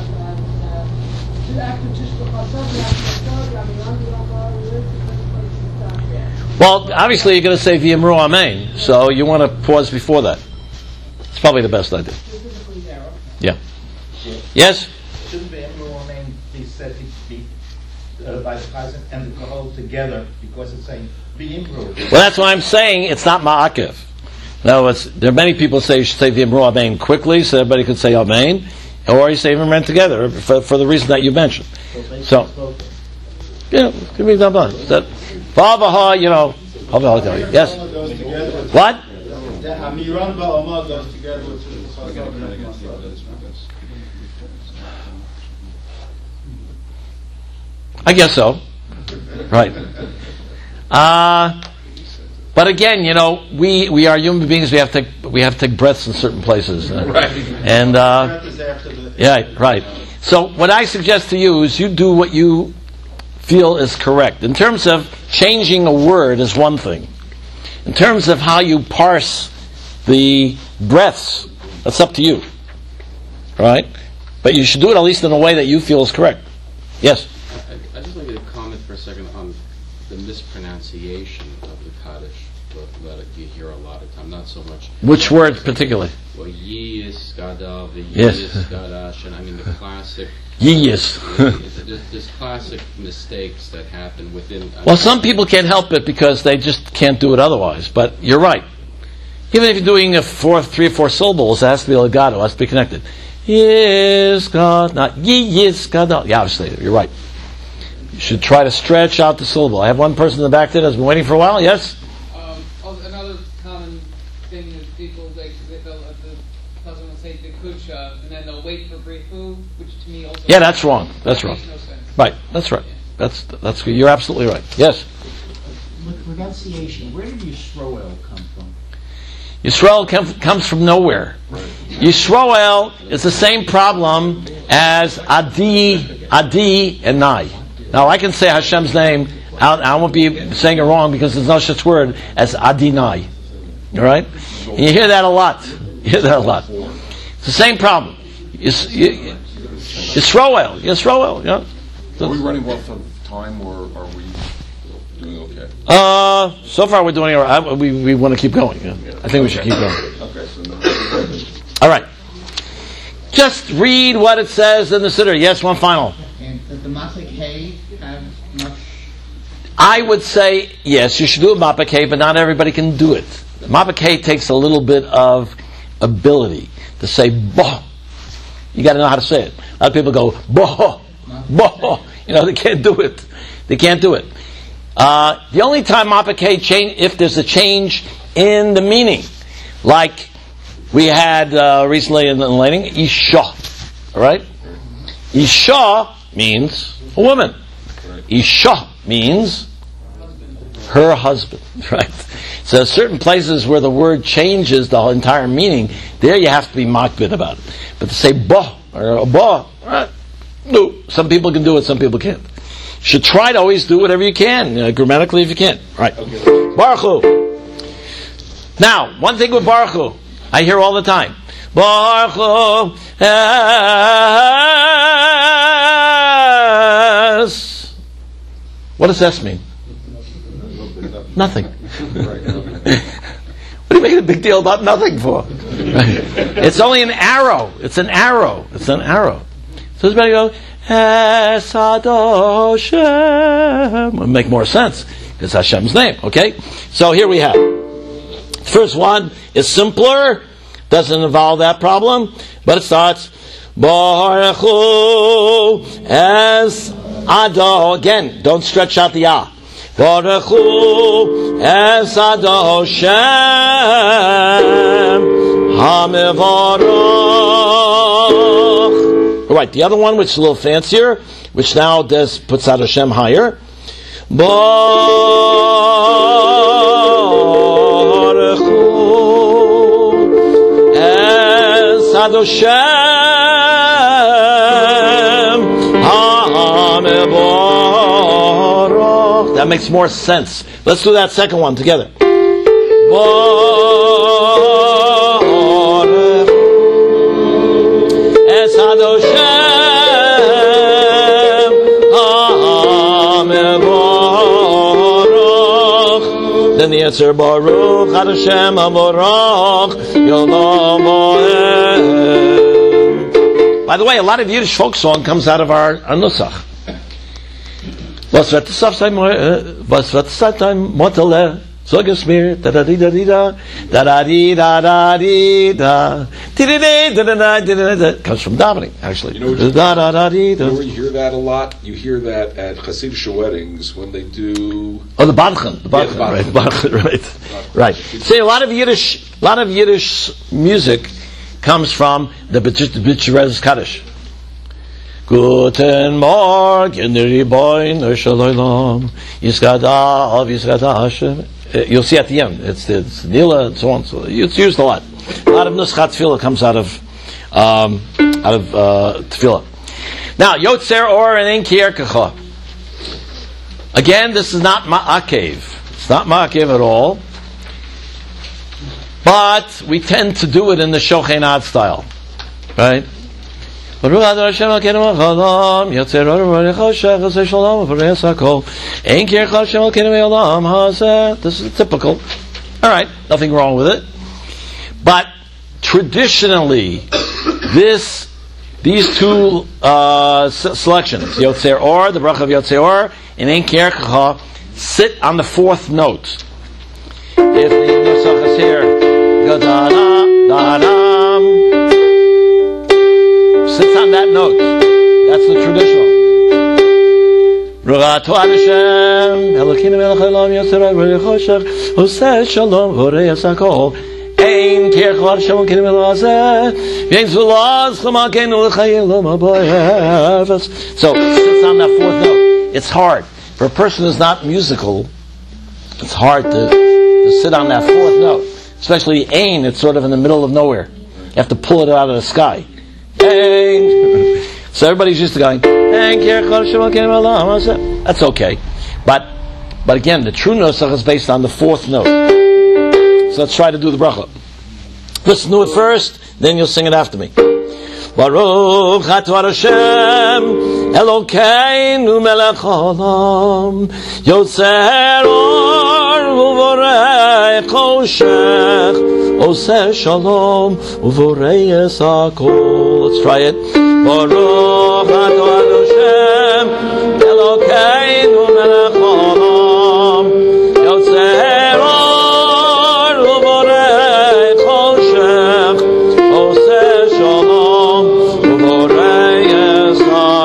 Well, obviously you're going to say v'yimru amen, so you want to pause before that. It's probably the best idea. Yeah. Yes. Shouldn't the Imru Amen be said to be uh, by the Chazan and the Kahal together because it's saying be Imru? Well, that's why I'm saying it's not ma'akev. No, it's, there are many people say you should say the Imru amen quickly, so everybody could say amen, or you say amen together for, for the reason that you mentioned. So, yeah, give me that one. That, Vavaha, you know, yes. What? Amiran Ba'amah goes together with I guess so. Right. Uh, but again, you know, we, we are human beings. We have to take, we have to take breaths in certain places. Uh, Right. And uh, yeah, right. So what I suggest to you is you do what you feel is correct. In terms of changing a word is one thing. In terms of how you parse the breaths, that's up to you. Right? But you should do it at least in a way that you feel is correct. Yes? I, I just want to comment for a second on the mispronunciation of the Kaddish that you hear a lot of time. Not so much. Which word particularly? Well, Yis, Gadav, the Yes. Yis, Gadash, and I mean the classic. Yes. there's, there's classic mistakes that happen within. I Well, mean, some people can't help it because they just can't do it otherwise. But you're right. Even if you're doing a four, three or four syllables, it has to be legato. It has to be connected. Yes, God, not ye, yes, God. No. Yeah, obviously, you're right. You should try to stretch out the syllable. I have one person in the back there that's been waiting for a while. Yes. Um, also another common thing is people like they they'll uh, the cousin will say the kudsha and then they'll wait for brifu, which to me also Yeah, that's wrong. That's wrong. makes no sense. Right. That's right. That's that's good. You're absolutely right. Yes. With renunciation, where did Yisroel come from? Yisrael com- comes from nowhere. Yisroel is the same problem as Adi, Adi, and Nai. Now I can say Hashem's name. I, I won't be saying it wrong because there's no such word as Adinai. All right? And you hear that a lot. You hear that a lot. It's the same problem. Yis, y, Yisroel. Yisroel. Yeah. Are we running off of time, or are we doing okay? Uh, so far we're doing all right. We we want to keep going. Yeah. I think we should keep going. Okay, so now. All right. Just read what it says in the Siddur. Yes, one final. And does the Masik Hay have much? I would say yes. You should do a Mapik Hay, but not everybody can do it. Mapik Hay takes a little bit of ability to say boh. You got to know how to say it. A lot of people go boh, boh. You know, they can't do it. They can't do it. Uh, the only time Mapik Hay change, if there's a change in the meaning, like we had uh, recently in the learning, Isha. All right, Isha means a woman. Isha means her husband. Right. So certain places where the word changes the entire meaning, there you have to be makbid about it. But to say boh or boh, right? No, some people can do it, some people can't. You should try to always do whatever you can, uh, grammatically if you can. Right. Okay. Baruch Hu. Now, one thing with Baruch Hu, I hear all the time. Baruch Hu es. What does this mean? Nothing. What are you making a big deal about nothing for? Right. It's only an arrow. It's an arrow. It's an arrow. So everybody go, Hashem. It'll make more sense. It's Hashem's name. Okay? So here we have. The first one is simpler. Doesn't involve that problem. But it starts, Baruch Hu es Ado. Again, don't stretch out the ah. Baruch Hu es Ado Hashem HaMevarach. All right, the other one, which is a little fancier, which now does puts out Hashem higher. Baruch Hu es Ado Hashem HaMevarach. That makes more sense. Let's do that second one together. Then the answer, Baruch Hashem HaMorach Yodam Moed. By the way, a lot of Yiddish folk song comes out of our, our Nusach. Was wird es auf sein was wird es auf sein Motele so gesmeert da da di da di da da da di da da di da di da da da da da comes from davening actually. You know, you, da da da di da. You know where you hear that a lot? You hear that at Hasidic weddings when they do. Oh, the Badchen, the Badchen, yeah, right, the Badchen, right, right. See, a lot of Yiddish, a lot of Yiddish music comes from the B'Tcherez Kaddish. Guten Morgen, Ribono shel Olam, Yisgadav, Yisgadav Hashem. You'll see at the end, it's the it's Nila and so on. So it's used a lot. A lot of Nuschat Tefillah comes out of um, out of uh, Tefillah. Now, Yotzer Or and Ein Kiyerkecha. Again, this is not Ma'akev. It's not Ma'akev at all. But we tend to do it in the Shochen Ad style, right? This is typical. All right, nothing wrong with it. But traditionally, this these two uh, selections, Yotzer Or, the bracha of Yotzer Or, and Ein Kiyerkecha, sit on the fourth note. If the nusach is here, Gadana, Dadam, sits on that note. That's the traditional. Ru'atu Hashem, Elokeinu melech haolam yotzer ha'orei choshech, oseh shalom v'orei esakol. Ein kiyerkecha Hashem Elokeinu melech hazeh, v'yein zulaz chamakeinu l'chayilom habayevas. So it sits on that fourth note. It's hard for a person who's not musical. It's hard to, to sit on that fourth note, especially Ein. It's sort of in the middle of nowhere. You have to pull it out of the sky. Ein. So everybody's used to going, that's okay. But but again, the true nusach is based on the fourth note. So let's try to do the bracha. Listen to it first, then you'll sing it after me. Baruch atah Hashem Elokeinu melech haolam Yotzer or uvorech choshech Oseh shalom uvoreyes hakol. Let's try it. Baruch atah Hashem Elokeinu melech haolam Yotzer or uvorech choshech Oseh shalom uvoreyes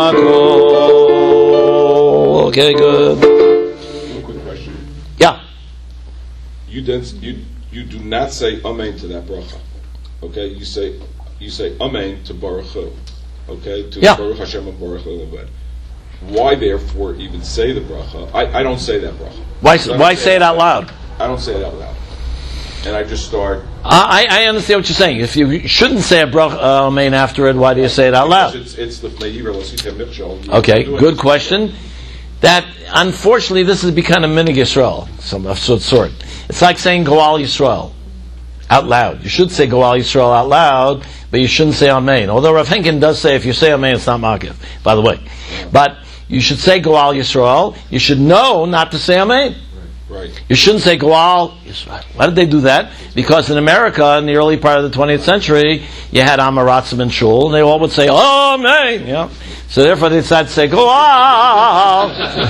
hakol. Okay, good. One quick question. Yeah. You then you you do not say amen to that bracha. Okay, you say you say amen to Baruch Hu. Okay, to Yeah. Baruch Hashem and Baruch Hu. Why therefore even say the bracha? I, I don't say that bracha. Why I don't why say it out loud? I don't say it out loud, and I just start. I, I understand what you're saying. If you shouldn't say a brach uh, amen after it, why do you say it out loud? It's it's the Meir Losita Mitchell. Okay, good question. That unfortunately this has become a minig Yisrael, some of sort sort. It's like saying Goal Yisrael out loud. You should say Goal Yisrael out loud, but you shouldn't say amen. Although Rav Henkin does say if you say amen, it's not makif, by the way. But you should say Goal Yisrael. You should know not to say amen. Right. You shouldn't say Goal Yisrael. Why did they do that? Because in America, in the early part of the twentieth century, you had Amaratzim and Shul, and they all would say amen. Yeah. So therefore they decided to say Goal.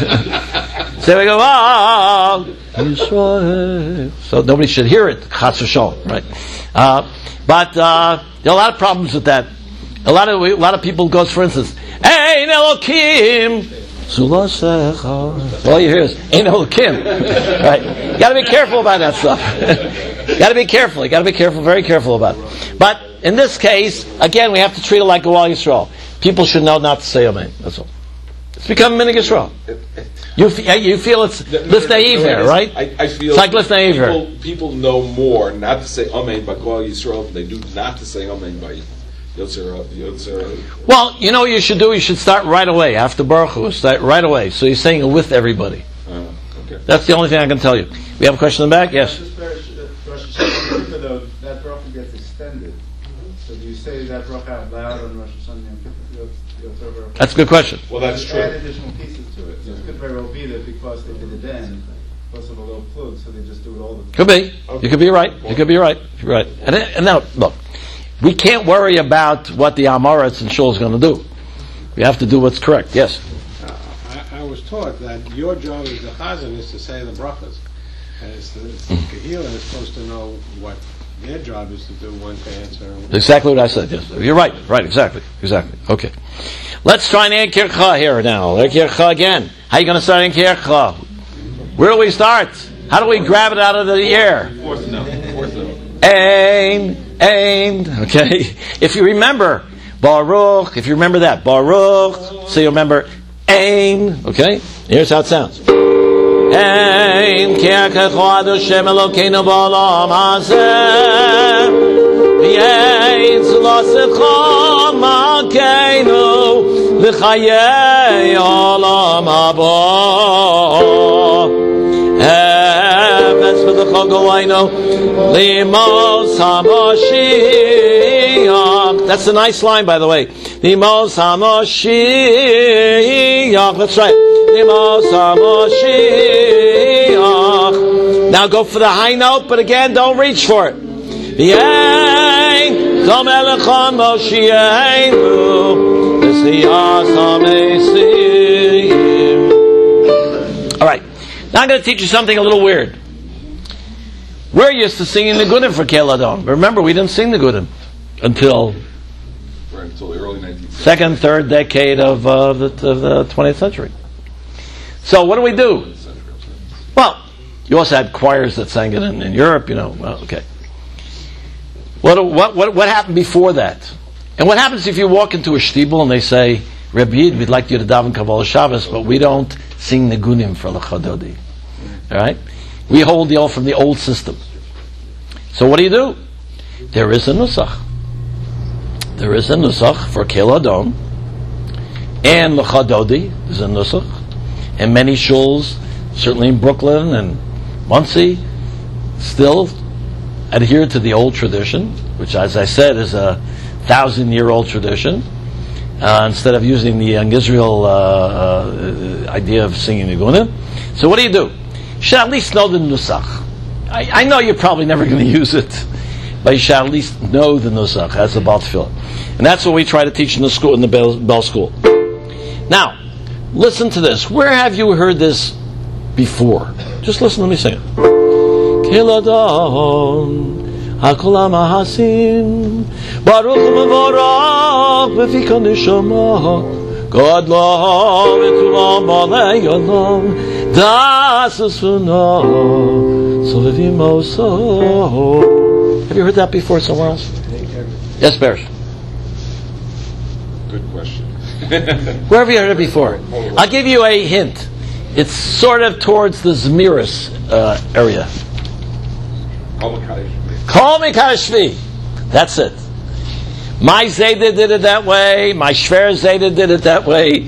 Say we Goal Yisrael. So nobody should hear it. Chatz v'sholom, right? Uh, but uh, there are a lot of problems with that. A lot of a lot of people goes, for instance, Ein Elokim. All you hear is Ein Elokim. Right? You got to be careful about that stuff. You got to be careful. You got to be careful, very careful about it. But in this case, again, we have to treat it like Goal Yisrael. People should know not to say amen. That's all. It's become minig Yisrael. You f- you feel it's No, no, lift no, no, naive no, here, it is. right? I, I feel It's like lift naive here. people, people know more not to say amen by Goal Yisrael than they do not to say amen by Yotzer Yotzer. Well, you know what you should do? You should start right away after Baruch Hu. Start right away. So you're saying it with everybody. Uh, okay. That's the only thing I can tell you. We have a question in the back? Yes. Just very- Rosh Hashanah, though, that bracha gets extended. So do you say that bracha out loud on Rosh Hashanah? That's a good question. Well, that's Just true. add additional pieces to it. So it could very well be that because they did it then, because of a low plug, so they just do it all the time. Could be. You could be right. You could be right. You're right. And, and now, look, we can't worry about what the Amoritz and Shul is going to do. We have to do what's correct. Yes. Uh, I, I was taught that your job as the chazan is to say the brachas. And it's the, it's the kahila is supposed to know what their job is to do, when to answer. Exactly what I said. Yes, you're right. Right. Exactly. Exactly. Okay. Let's try an Ein Kircha here now. Ein Kircha again. How are you going to start Ein Kircha? Where do we start? How do we grab it out of the air? Fourth note. Fourth note. Ein, ein. Okay. If you remember Baruch, if you remember that Baruch, so you remember ein. Okay. Here's how it sounds. Ein Kircha Hashem Elokeinu ba'olam hazeh. V'yein tzlasecha malkeinu l'chayei olam haba. Efes v'lecha goleinu limos hamashiach. That's a nice line, by the way. Limos hamashiach. Let's try it. Limos hamashiach. Now go for the high note, but again, don't reach for it. Yay, Dom Elechon Moshiachenu, Messias HaMesim. All right, now I'm going to teach you something a little weird. We're used to singing the Gudim for Kel Adon. Remember, we didn't sing the Gudim until Right, until the early nineteenth century. second, third decade of, uh, the, of the twentieth century. So what do we do? Well, you also had choirs that sang it in, in Europe, you know. Well, okay. What, what what what happened before that? And what happens if you walk into a shtibel and they say, Rebbe Yid, we'd like you to daven Kabbalah Shabbos, but we don't sing the Gunim for L'Chododi. All right? We hold the old from the old system. So what do you do? There is a nusach. There is a nusach for Kel Adon And l'chadodi is a nusach, and many shuls, certainly in Brooklyn and Muncie, still adhere to the old tradition, which, as I said, is a thousand-year-old tradition. Uh, instead of using the young Israel uh, uh, idea of singing Nigunim. So what do you do? You should at least know the nusach. I, I know you're probably never going to use it, but you should at least know the nusach as a Baal Tefillah. And that's what we try to teach in the school, in the Bell, Bell School. Now, listen to this. Where have you heard this before? Just listen, let me sing it. Kiladon Hakol HaMahasim Baruch Mevorach B'fika Neshama God Lo V'Tulam B'alei Olam Das Esuna Sovevim Oso. Have you heard that before somewhere else? Yes, Bears. Good question. Where have you heard it before? I'll give you a hint. It's sort of towards the Zmiris uh, area. Kol Mekadosh Shvi. That's it. My Zayda did it that way. My Shver Zayda did it that way.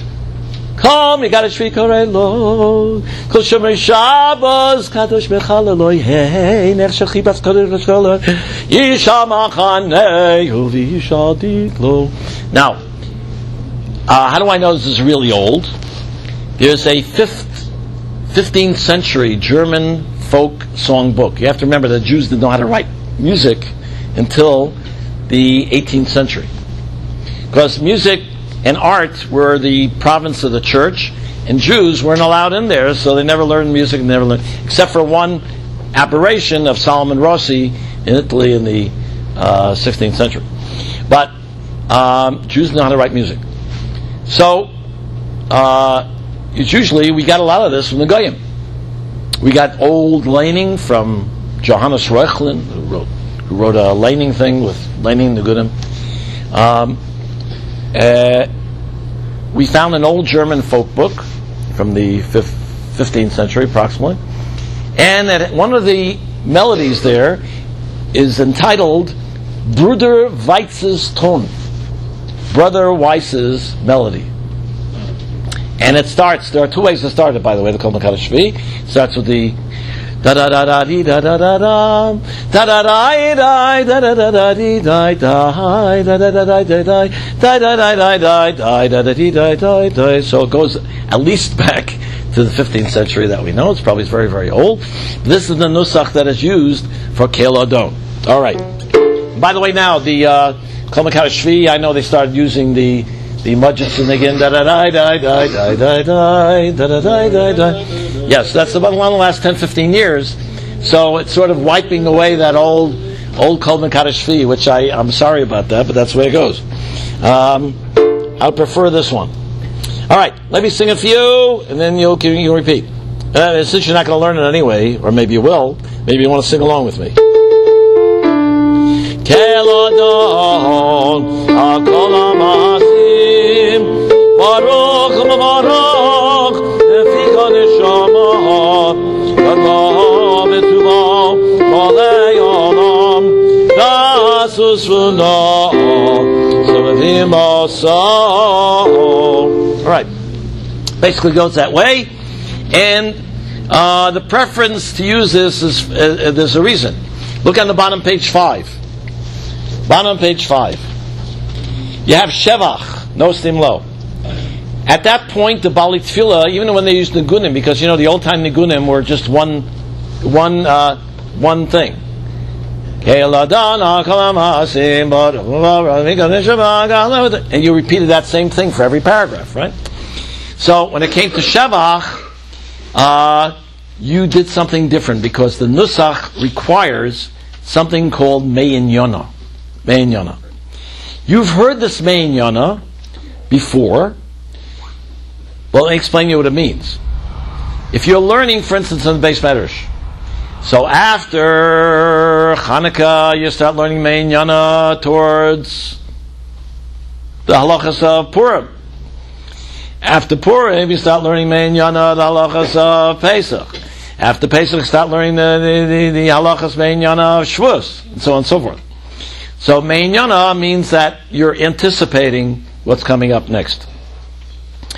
Kol Mekadosh Shvi Korei Lo. Kol Shomer Shabbos Kadosh Mechaleloi. Hey, Nech Shechibas Kadosh Mechaleloi. Yishal Machanei Uvishal Diklo. Now, uh, how do I know this is really old? There's a fifth, fifteenth century German folk song book. You have to remember that Jews didn't know how to write music until the eighteenth century. Because music and art were the province of the church, and Jews weren't allowed in there, so they never learned music, and never learned, except for one aberration of Solomon Rossi in Italy in the uh, sixteenth century. But um, Jews know how to write music. So, uh, it's usually, we got a lot of this from the Goyim. We got old laning from Johannes Reuchlin, who wrote, who wrote a laning thing with laning Nigunim. Um, uh, we found an old German folk book from the fifteenth century, approximately. And that one of the melodies there is entitled Bruder Weiss's Ton. Brother Weiss's melody. And it starts, there are two ways to start it, by the way, the Kol Mekadosh Shvi. It starts with the da da da da dee da da da da da da da da da da da da dee da da da da da da da da da da da da da da da da dee da da da. So it goes at least back to the fifteenth century that we know. It's probably very, very old. This is the nusach that is used for Kel Adon. All right. By the way, now, the uh, Kol Mekadosh Shvi, I know they started using the The Mudgeson again, da da da da da da da da da da da da da. Yes, that's about one of the last ten, fifteen years. So it's sort of wiping away that old, old Kol Mekadosh Shvi, which I, I'm sorry about that, but that's the way it goes. Um, I'll prefer this one. All right, let me sing it for you, and then you'll you repeat. Uh, since you're not going to learn it anyway, or maybe you will, maybe you want to sing along with me. Kel Adon Hakol HaMahasim Baruch Mevorach B'fika Neshama God Lo V'Tulam B'alei Olam Das Esuna Sovevim Oso. All right, basically goes that way, and uh, the preference to use this is uh, there's a reason. Look on the bottom, page five. Bottom page five. You have Shevach, no stim low. At that point, the Bali Tefillah, even when they used Nigunim, because you know the old time Nigunim were just one, one, uh, one thing. And you repeated that same thing for every paragraph, right? So when it came to Shevach, uh, you did something different because the Nusach requires something called Me'in Yonah. Me'in Yonah. You've heard this Me'in Yonah before. Well, let me explain to you what it means. If you're learning, for instance, in the Beis Medrash, so after Hanukkah, you start learning Me'in Yonah towards the halachas of Purim. After Purim, you start learning Me'in Yonah, the halachas of Pesach. After Pesach, you start learning the, the, the, the halachas Me'in Yonah of Shavuos, and so on and so forth. So Me'in Yonah means that you're anticipating what's coming up next.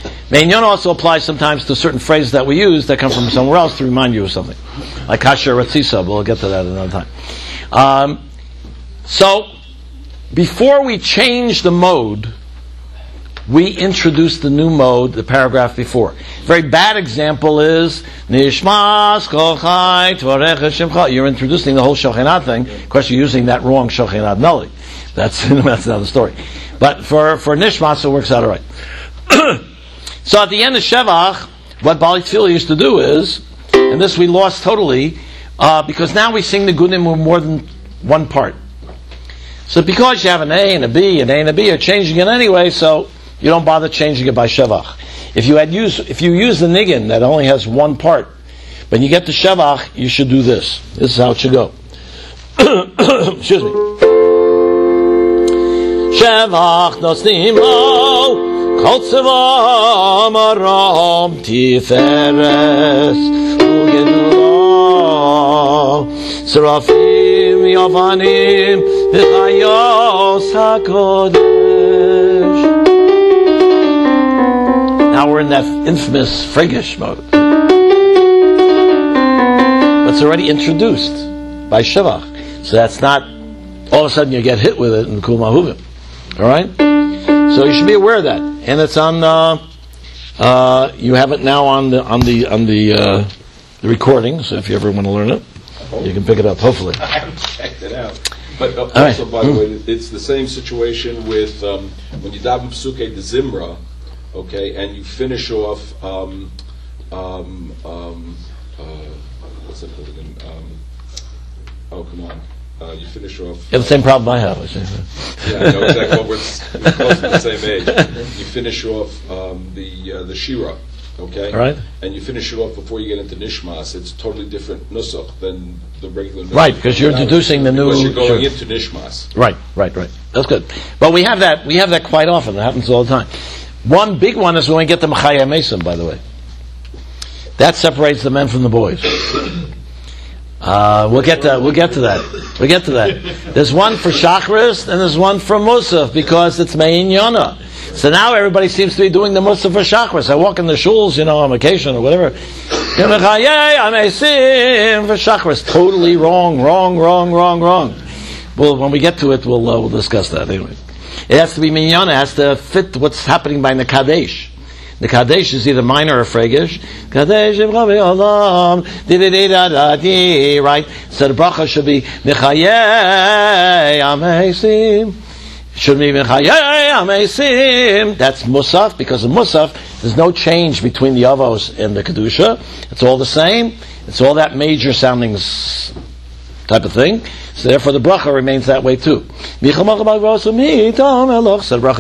Me'inyon also applies sometimes to certain phrases that we use that come from somewhere else to remind you of something. Like kasher ratzisa, but we'll get to that another time. Um, so, before we change the mode, we introduce the new mode, the paragraph before. A very bad example is Nishmas Kol Chai Tvarecha Shemcha. You're introducing the whole Shochinat thing. Of course, you're using that wrong Shochinat melody. That's that's another story. But for for Nishmas, it works out all right. So at the end of Shevach, what Bali Tefillah used to do is, and this we lost totally, uh, because now we sing the Gunim with more than one part. So because you have an A and a B, an A and a B, you're changing it anyway, so you don't bother changing it by Shevach. If you had use, if you use the Niggin that only has one part, when you get to Shevach, you should do this. This is how it should go. Excuse me. Shevach nosnim lo kol tzeva maram tiferes ugedulo serafim yavanim v'chayos hakodesh. Now we're in that infamous Frigish mode. But it's already introduced by Shevach. So that's not, all of a sudden you get hit with it in Kul Mahuvim. Alright? So you should be aware of that. And it's on, uh, uh, you have it now on the, on the, on the, uh, the recording, so if you ever want to learn it, you can pick it up, hopefully. I haven't checked it out. But uh, also, right. by the way, it's the same situation with, um, when you daven Pesukei de Zimra, okay, and you finish off, um, um, um, uh, what's that called again? Um, oh, come on. Uh, you finish off... You have the same problem I have. Yeah, I know exactly. Well, we're, we're close to the same age. You finish off um, the uh, the Shira, okay? All right. And you finish it off before you get into Nishmas. It's totally different nusach than the regular nusach. Right, because you're introducing the new... Because you're going sure. into Nishmas. Right, right, right. That's good. But we have that, we have that quite often. It happens all the time. One big one is when we get to Machaya Mesim, by the way. That separates the men from the boys. Uh, we'll get to we'll get to that. We'll get to that. There's one for Shachris and there's one for Musaf because it's Mein Yonah. So now everybody seems to be doing the Musaf for Shachris. I walk in the shuls, you know, on vacation or whatever. For Shachris, totally wrong, wrong, wrong, wrong, wrong. Well, when we get to it, we'll uh, we'll discuss that anyway. It has to be Mein Yonah. It has to fit what's happening by the Kadesh. The Kadesh is either minor or Fregish. Kadesh Olam, right? So the bracha should be Mechayei Amesim. Should be Mechayei Amesim. That's Musaf, because of Musaf, there's no change between the Avos and the Kedusha. It's all the same. It's all that major sounding type of thing. So therefore the bracha remains that way too. So the bracha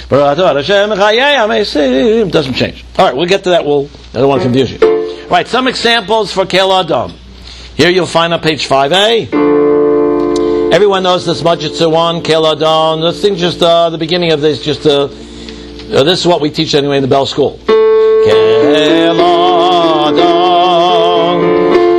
is doesn't change. Alright, we'll get to that. We'll, I don't want to confuse you. Right, some examples for Kel Adam. Here you'll find on page five A. Everyone knows this Majitzu one, Kel Adam. This thing just, uh, the beginning of this, just, uh, uh, this is what we teach anyway in the Bell School. Kel Adam.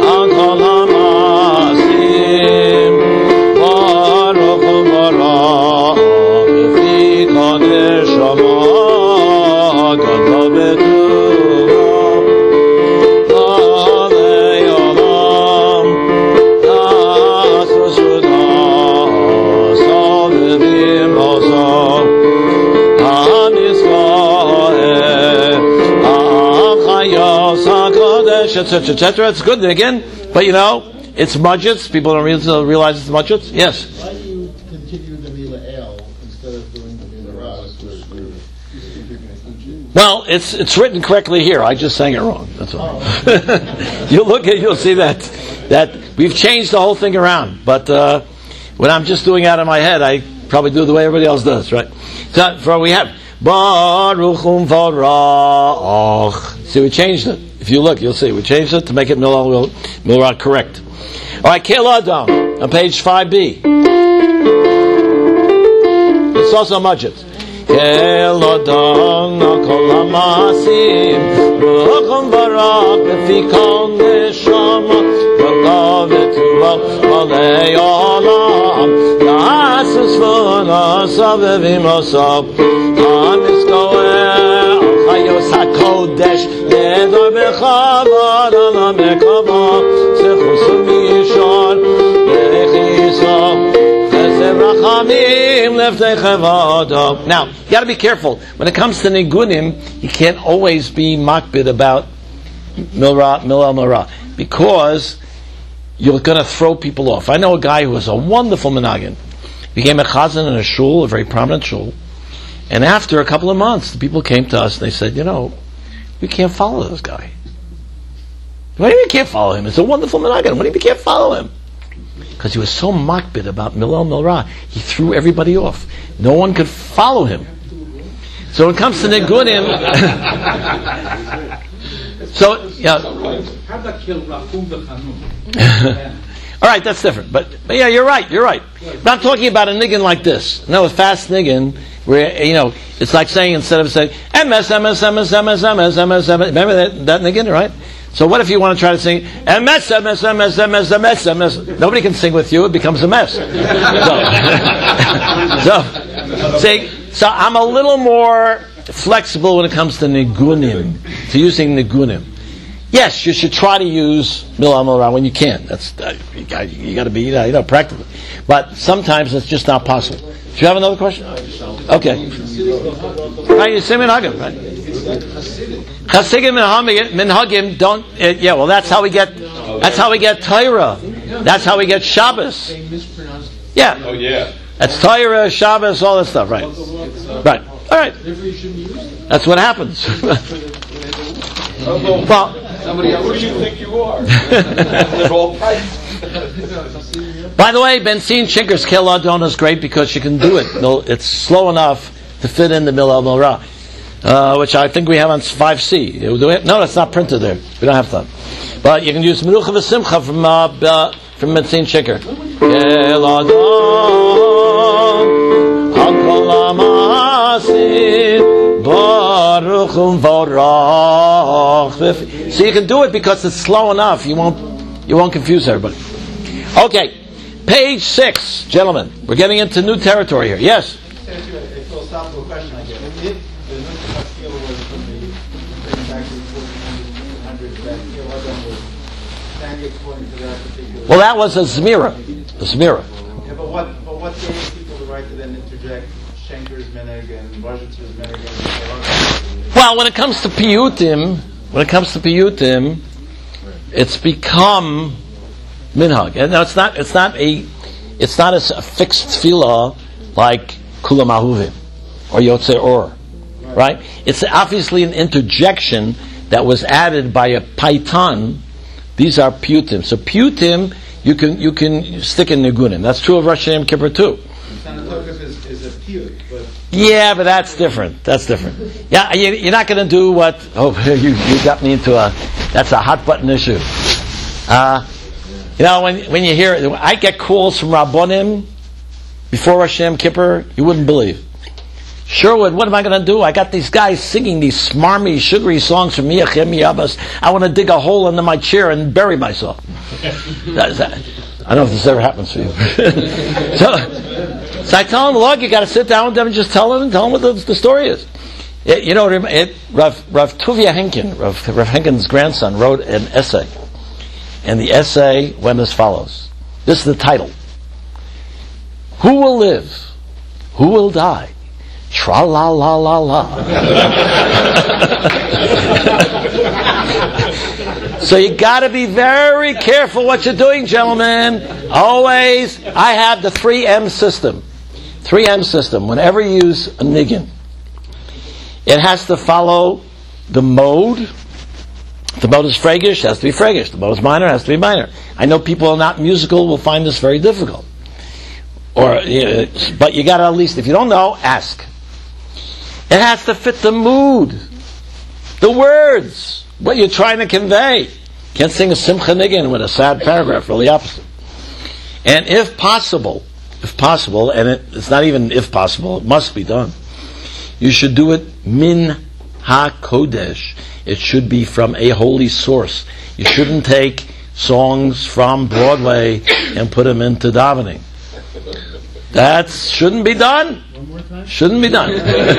Etc. etc. It's good again, but you know, it's mudgets. People don't realize it's mudgets. Yes. Why do you continue the Mila El instead of doing the Mila Raz? Well, it's it's written correctly here. I just sang it wrong. That's all. Oh. You look at, you'll see that that we've changed the whole thing around. But uh, when I'm just doing it out of my head, I probably do it the way everybody else does, right? So for we have Baruchum Varach. See, we changed it. If you look, you'll see we changed it to make it Milrad Milrad correct. All right, Kel Adam on page five B. It's also Majid. Kel Adam Kol Hamasim Ruchum Barak Befi Kol Neshama Yadav Etuva Alei Olam Nasus V'Nasav V'Vimosab Amiskoel Chayos kodesh yedor bechavod ala mekava zechus mishon yerechisa chesed rachamim leftei chavodo. Now, you got to be careful when it comes to nigunim. You can't always be makbid about milra milal milra because you're going to throw people off. I know a guy who was a wonderful menagin. Became a chazan in a shul, a very prominent shul. And after a couple of months, the people came to us and they said, you know, we can't follow this guy. Why do you can't follow him? It's a wonderful menagin. Why do you can't follow him? Because he was so makbid about milal milra. He threw everybody off. No one could follow him. So when it comes to nigunim... So, yeah. How about kill Rachum v'Chanun? All right, that's different. But, but yeah, you're right, you're right. But I'm talking about a niggin like this. No, a fast niggin, where, you know, it's like saying, instead of saying, M S, M S, M S, M S, M S, M S, M S, remember that, that niggin, right? So what if you want to try to sing, M S, M S, M S, M S, M S, M S, nobody can sing with you, it becomes a mess. So, so, see, so I'm a little more flexible when it comes to nigunim, to using nigunim. Yes, you should try to use milal milra when you can. That's uh, you got you got to be you know, you know practical. But sometimes it's just not possible. Do you have another question? Okay. Right, you say minhagim, right? Chassidim minhagim don't. Uh, yeah, well, that's how we get. That's how we get Torah. That's how we get Shabbos. Yeah. Oh yeah. That's Torah, Shabbos, all that stuff, right? Right. All right. That's what happens. Well, somebody else. Who do you think you are? By the way, Benzin Chinker's Keladon is great because you can do it. It's slow enough to fit in the Milal Milra, uh, which I think we have on five C. No, that's not printed there. We don't have that. But you can use Merucha V'Simcha from uh, uh, from Benzin Chinker. Keladon Hakol Amasim. So you can do it because it's slow enough. You won't you won't confuse everybody. Okay, page six, gentlemen. We're getting into new territory here. Yes. A philosophical question, I guess. If the Nusach was from the back to the fourteen hundreds, that Adam was standing according to that particular. Well, that was a Zmira. A Zmira. Yeah, but what but what gave people the right to then interject Schenker's Meneg and Rajic's Meneg? Well, when it comes to piyutim, when it comes to piyutim, it's become minhag, and now it's not. It's not a. It's not a, a fixed tefillah like kulam ahuvim or yotzei or, right? It's obviously an interjection that was added by a paitan. These are piyutim. So piyutim, you can you can stick in nigunim. That's true of Rosh Hashanah Kippur too. Is, is a piyut, but yeah, but that's different. That's different. Yeah, you, you're not going to do what. Oh, you you got me into a. That's a hot button issue. Uh, you know, when when you hear, I get calls from Rabbonim before Rosh Hashanah Kippur, you wouldn't believe. Sherwood, what am I going to do? I got these guys singing these smarmy, sugary songs from Miachem Yabas. I want to dig a hole under my chair and bury myself. That, that, I don't know if this ever happens for you. so, so I tell them, look, you got to sit down with them and just tell them, tell them what the, the story is. It, you know, it, Rav, Rav Tuvia Henkin, Rav, Rav Henkin's grandson, wrote an essay. And the essay went as follows. This is the title. Who will live? Who will die? Tra-la-la-la-la. So you got to be very careful what you're doing, gentlemen. Always, I have the three M system. three M system. Whenever you use a niggin, it has to follow the mode. If the mode is fregish, it has to be fregish. The mode is minor, it has to be minor. I know people who are not musical will find this very difficult. Or, uh, but you got to at least, if you don't know, ask. It has to fit the mood, the words, what you're trying to convey. Can't sing a simcha niggin with a sad paragraph, really opposite. And if possible, if possible, and it, it's not even if possible, it must be done, you should do it min ha-kodesh. It should be from a holy source. You shouldn't take songs from Broadway and put them into davening. That shouldn't be done. Shouldn't be done.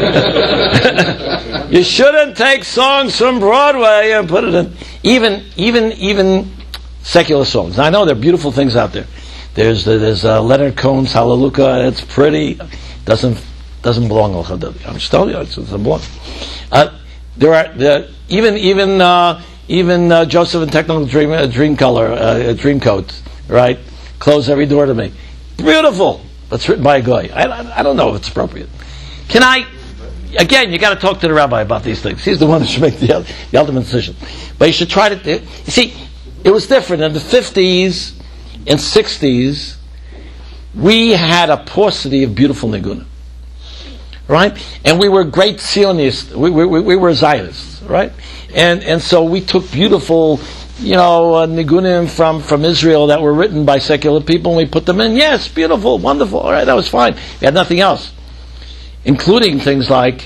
You shouldn't take songs from Broadway and put it in. Even, even, even secular songs. Now, I know there are beautiful things out there. There's there's uh, Leonard Cohen's Hallelujah. It's pretty. Doesn't doesn't belong. I'm just telling you, it doesn't belong. Uh, there are there, even even uh, even uh, Joseph and Technical Dream uh, Dreamcolor, uh, Dreamcoat, right? Close every door to me. Beautiful. That's written by a guy. I, I, I don't know if it's appropriate. Can I? Again, you got to talk to the rabbi about these things. He's the one that should make the, the ultimate decision. But you should try to. You see, it was different in the fifties and sixties. We had a paucity of beautiful nigunim, right? And we were great Zionists. We, we, we were Zionists, right? And and so we took beautiful, you know, uh, nigunim from, from Israel that were written by secular people, and we put them in. Yes, beautiful, wonderful. All right, that was fine. We had nothing else, including things like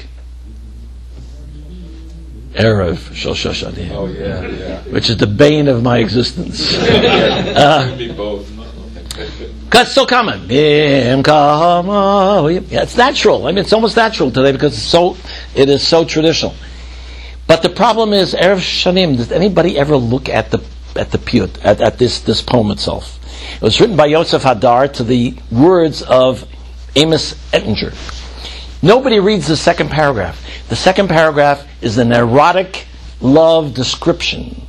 Erev Shel Shoshanim, Oh yeah, yeah. which is the bane of my existence. uh, Be both. Because it's so common. Yeah, it's natural. I mean, it's almost natural today because it's so, it is so traditional. But the problem is, Erev Shanim. Does anybody ever look at the at the piyut, at, at this this poem itself? It was written by Yosef Hadar to the words of Amos Ettinger. Nobody reads the second paragraph. The second paragraph is an erotic love description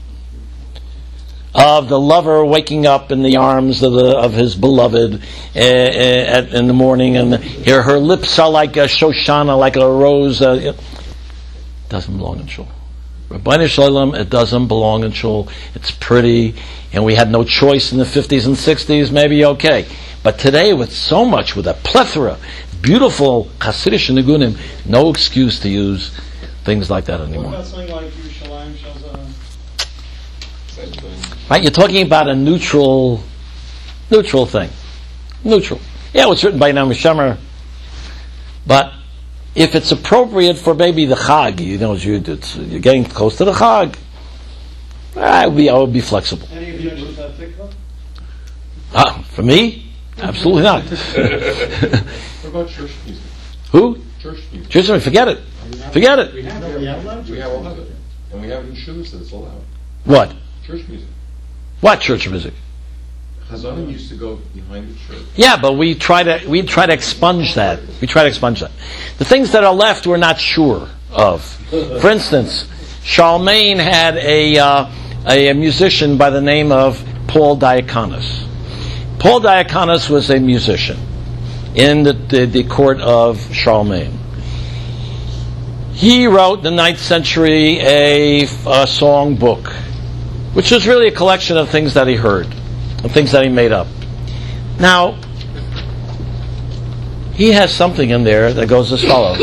of the lover waking up in the arms of the of his beloved uh, uh, at, in the morning, and her, her lips are like a Shoshana, like a rose. Uh, it doesn't belong in shul. Rabbeinu Shalom, it doesn't belong in shul. It's pretty, and we had no choice in the fifties and sixties. Maybe okay, but today with so much, with a plethora, beautiful Hasidic nigunim, no excuse to use things like that anymore. What about something like Yerushalayim Shalom? Same thing. Right, you're talking about a neutral, neutral thing, neutral. Yeah, it was written by Naomi Shemer, but if it's appropriate for maybe the Chag, you know, it's, you're getting close to the Chag, I would be, I would be flexible. Any objections to that tikva? Ah, for me, absolutely not. What about church music? Who? Church music. Church music, forget it. Forget it. We have, No, we have lounge we have all of it. And we have it in shulus that it's allowed. What? Church music. What church music? Chazanim used to go behind the church. Yeah, but we try to we try to expunge that. We try to expunge that. The things that are left, we're not sure of. For instance, Charlemagne had a uh, a, a musician by the name of Paul Diaconus. Paul Diaconus was a musician in the, the, the court of Charlemagne. He wrote in the ninth century a, a song book, which was really a collection of things that he heard, of things that he made up. Now, he has something in there that goes as follows.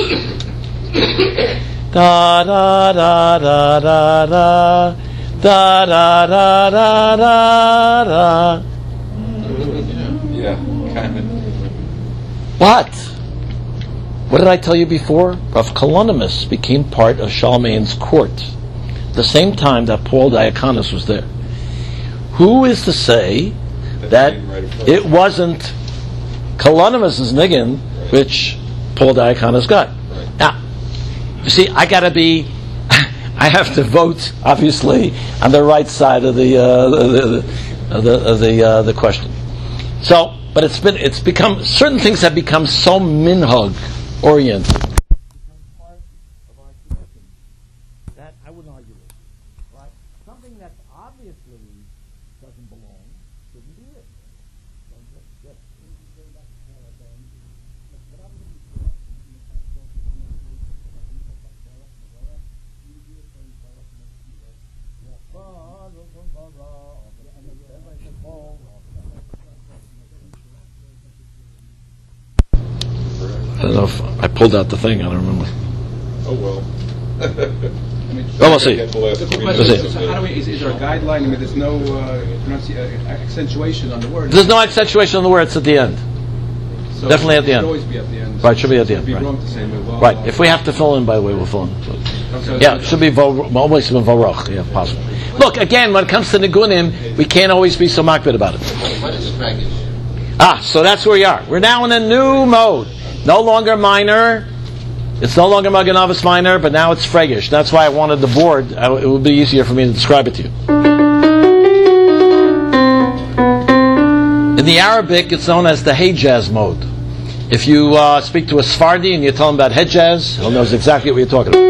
Da da da da da da da da da da da da. Yeah, kind of. What? What did I tell you before? Rav Kalonymus became part of Charlemagne's court the same time that Paul Diaconus was there. Who is to say that it wasn't Kalonymus's niggin which Paul Diaconus got? Now, you see, I got to be, I have to vote, obviously, on the right side of the uh, the the, the, of the, uh, the question. So, but it's been it's become certain things have become so minhag oriented that I wouldn't argue with. Right? Something that obviously doesn't belong shouldn't be it. I don't know if I pulled out the thing. I don't remember. Oh well. Oh, we'll see. The We'll question see. is, how do we, is, is there a guideline? I mean, there's no uh, pronunci- uh, accentuation on the word. There's no accentuation on the word. It's at the end. So Definitely at the it end. should always be at the end. Right, should be at the It'd end. be Right. wrong to say, well, Right. If we have to fill in, by the way, we'll fill in. So- Yeah, it should be vo- always voroch. Yeah, possible. Look, again, when it comes to nigunim, we can't always be so makbid about it. What is Frankish? Ah, so that's where we are. We're now in a new mode. No longer minor. It's no longer Magen Avos minor, but now it's Fregish. That's why I wanted the board. It would be easier for me to describe it to you. In the Arabic, it's known as the Hejaz mode. If you uh, speak to a Sephardi and you tell him about Hejaz, he'll know exactly what you're talking about.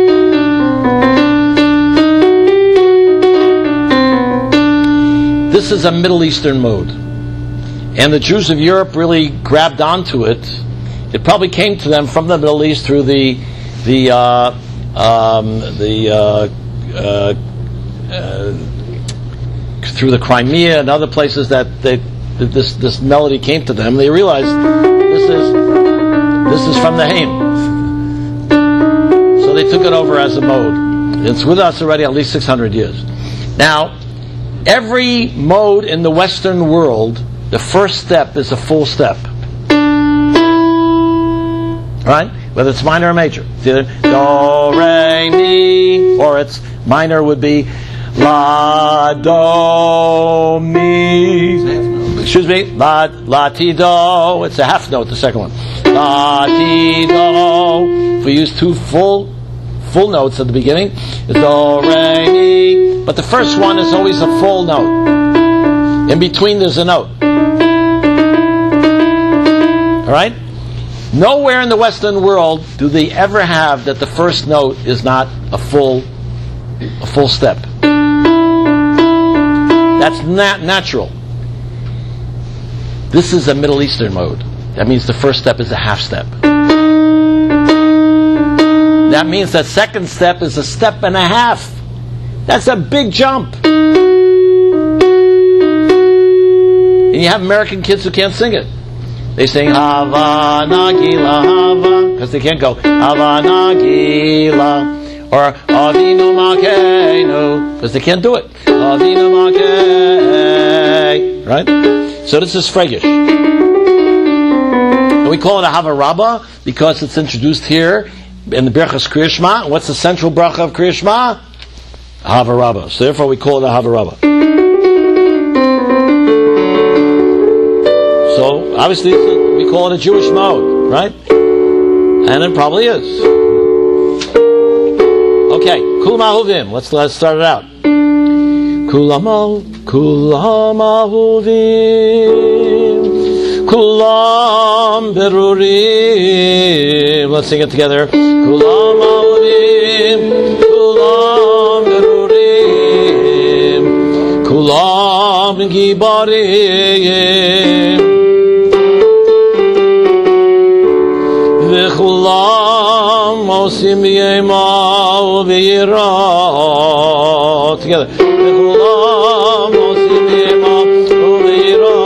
This is a Middle Eastern mode. And the Jews of Europe really grabbed onto it. It probably came to them from the Middle East through the the uh, um, the uh, uh, uh, through the Crimea and other places that they, that this this melody came to them. They realized this is this is from the Haim. So they took it over as a mode. It's with us already at least six hundred years. Now, every mode in the Western world, the first step is a full step. Right? Whether it's minor or major. It's either do, re, mi, or it's minor would be la, do, mi. Excuse me, la, la, ti, do. It's a half note, the second one. La, ti, do. If we use two full full notes at the beginning, it's do, re, mi. But the first one is always a full note. In between there's a note. Alright? Nowhere in the Western world do they ever have that the first note is not a full a full step. That's not natural. This is a Middle Eastern mode. That means the first step is a half step. That means that second step is a step and a half. That's a big jump. And you have American kids who can't sing it. They sing Hava Nagila Hava because they can't go Hava Nagila or Avinu Malkeinu because they can't do it. Avinu Malkeinu, right? So this is Fregish. And we call it a Hava Rabbah because it's introduced here in the Berachas Kriya Shema. What's the central bracha of Kriya Shema? Hava Rabbah. So therefore we call it a Hava Rabbah. So, obviously, we call it a Jewish mode, right? And it probably is. Okay, Kulam Ahuvim. Let's, let's start it out. Kulam Kulam Ahuvim Kulam Berurim. Let's sing it together. Kulam Ahuvim Kulam Berurim Kulam Gibarim V'chulam osim b'yema u'b'yira. Together. V'chulam osim b'yema u'b'yira.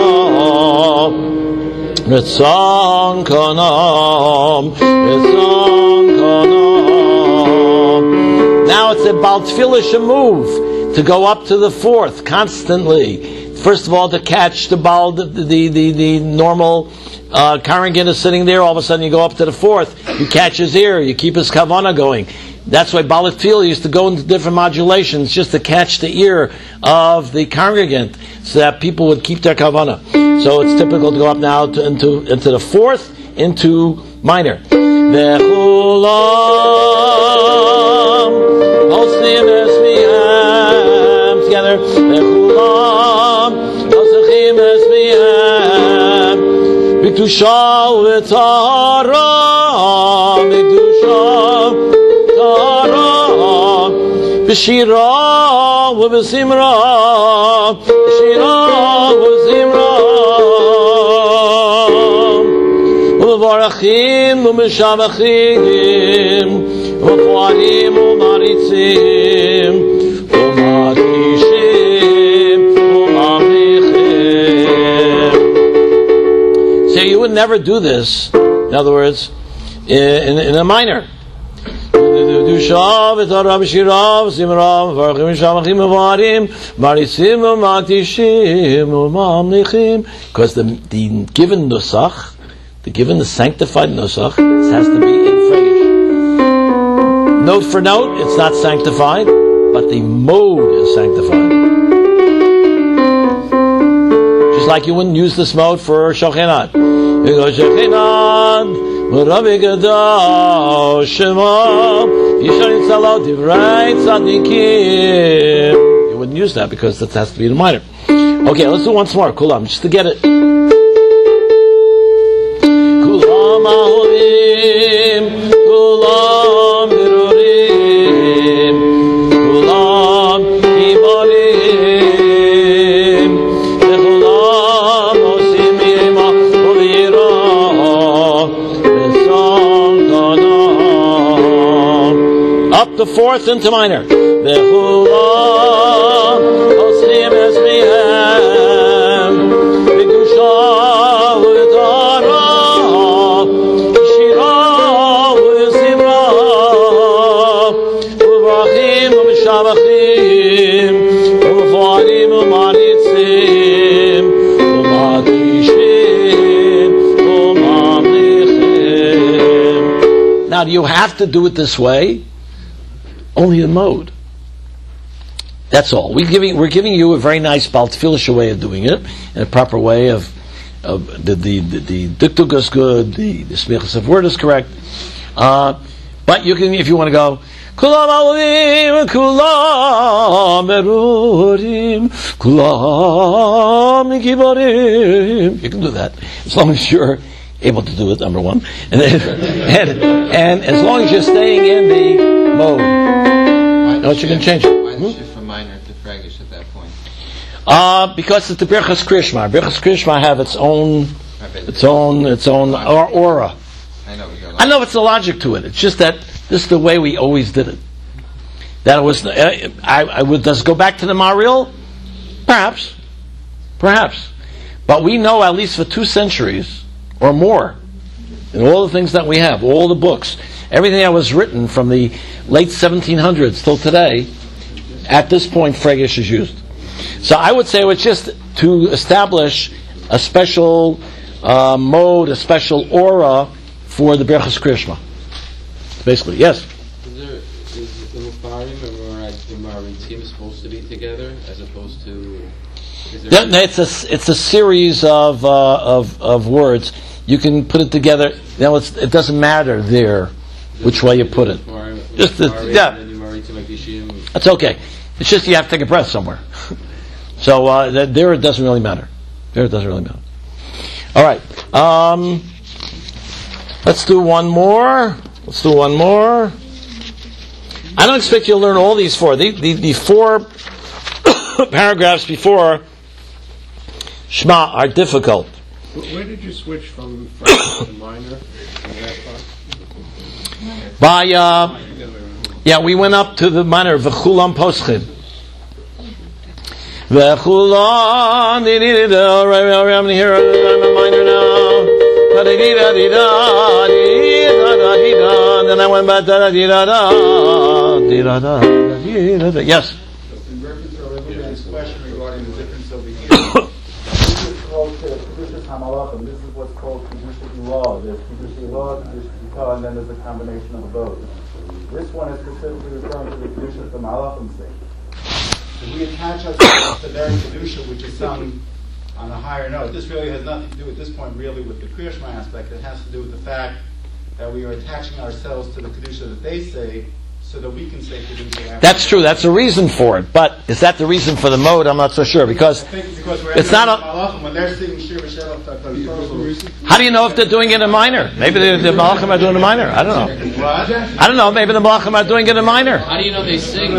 Ritzon kanam, ritzon kanam. Now it's a Baal Tefillah move to go up to the fourth constantly. First of all, to catch the Baal, the the the, the normal. Uh, Karangan is sitting there, all of a sudden you go up to the fourth, you catch his ear, you keep his kavana going. That's why Baal Tefillah used to go into different modulations just to catch the ear of the congregant so that people would keep their kavana. So it's typical to go up now to, into, into the fourth, into minor. Together. B'kedusha u'b'tahara, b'kedusha u'b'tahara, b'shira u'b'zimra, b'shira u'b'zimra, u'b'varachim u'b'shavachim, u'b'poalim u'maritzim, u'madishim u'mamlichim. So you would never do this, in other words, in, in, in a minor. Because the, the given nusach, the given the sanctified nusach, this has to be in Fregish. Note for note, it's not sanctified, but the mode is sanctified. Just like you wouldn't use this mode for Shochenad. You go Shochenad, Rabbi Gadol Shema Yishar Yitzalo Divrei Tzadikim. You wouldn't use that because that has to be in a minor. Okay, let's do once more. Kulam, just to get it. Kulam Ahovim, Kulam Birurim, Kulam Kiborim, Kulam Osim Yema Uvira, Besam Kanam. Up the fourth into minor. Kulam Osim Esmihem, Bidusha Udara, Shira Uzimra, Ubrahim Umshavachim, Uvarim Umaritzim, Umadishim, Umamlichim. Now, do you have to do it this way? Only in mode. That's all. We giving, we're giving you a very nice baltfilish way of doing it, and a proper way of, of the the the, the diktuk is good, the the smichas of word is correct. Uh, but you can, if you want to go, kulam alim, kulam erurim, kulam giborim. You can do that as long as you're able to do it. Number one, and then, and and as long as you're staying in the mode. You know what you can change it. Hmm? Minor to Fragish at that point? Uh, because it's the Birchas Krishma. Birchas Krishma have its own, its own, its own or, aura. I know. I know it's the logic to it. It's just that this is the way we always did it. That it was. Uh, I, I would. Does it go back to the Maril? Perhaps, perhaps. But we know at least for two centuries or more, in all the things that we have, all the books, everything that was written from the late seventeen hundreds till today. At this point, Fragish is used. So I would say it was just to establish a special uh, mode, a special aura for the Birchas Krishma. Basically, yes? Is, there, is the Mufarim and the Maritim supposed to be together as opposed to... Is there Yeah, it's a it's a series of uh, of of words. You can put it together. You know, it's, it doesn't matter there which way you put it. Just the, yeah, that's okay. It's just you have to take a breath somewhere. So uh, that, there it doesn't really matter. There it doesn't really matter. All right. Um, let's do one more. Let's do one more. I don't expect you to learn all these four. The the, the four paragraphs before Shema are difficult. Where did you switch from Fragish to minor? By uh, yeah, we went up to the minor v'chulam poschim. V'chulam di di da. I'm here. I'm a minor now. Da di da di da di da da di da. Then I went back da da di da da di da da di da da. Yes. In reference to Rabbi's question regarding the difference over here, this is called Kedushas Hamalachim. This is what's called Kedushas Law. There's Kedushas Law, Kedushas Yikah, and then there's a combination of both. This one is specifically referring to the Kedushas Hamalachim thing. If we attach ourselves to their Kedusha, which is sung on a higher note, this really has nothing to do at this point really with the Kriyashma aspect. It has to do with the fact that we are attaching ourselves to the Kedusha that they say, so that we can say Kedusha after. That's true. That's a reason for it. But is that the reason for the mode? I'm not so sure because, I think it's, because we're it's not a... When they're singing Shir V'Shelach Takal. How do you know if they're doing it in minor? Maybe the, the Malachim are doing it in minor. I don't know. What? I don't know. Maybe the Malachim are doing it in minor. How do you know they sing?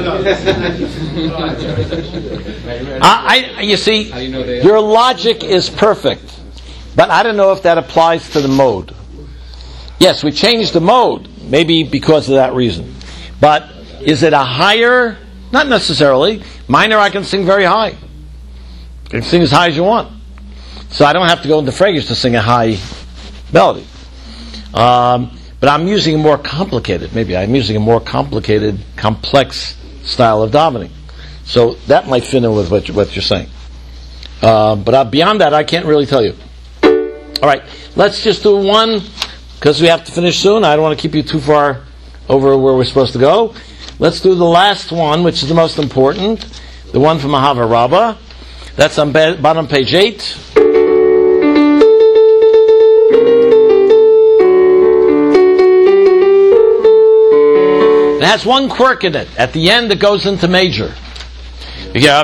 I, I, you see, How do you know they your logic is perfect, but I don't know if that applies to the mode. Yes, we changed the mode, maybe because of that reason. But is it a higher? Not necessarily. Minor, I can sing very high. You can sing as high as you want. So I don't have to go into Fragish to sing a high melody. Um, but I'm using a more complicated, maybe I'm using a more complicated, complex style of davening. So that might fit in with what, you, what you're saying. Uh, but uh, beyond that, I can't really tell you. All right, let's just do one, because we have to finish soon. I don't want to keep you too far over where we're supposed to go. Let's do the last one, which is the most important, the one from Ahava Rabbah. That's on ba- bottom page eight. It has one quirk in it. At the end, it goes into major. Now,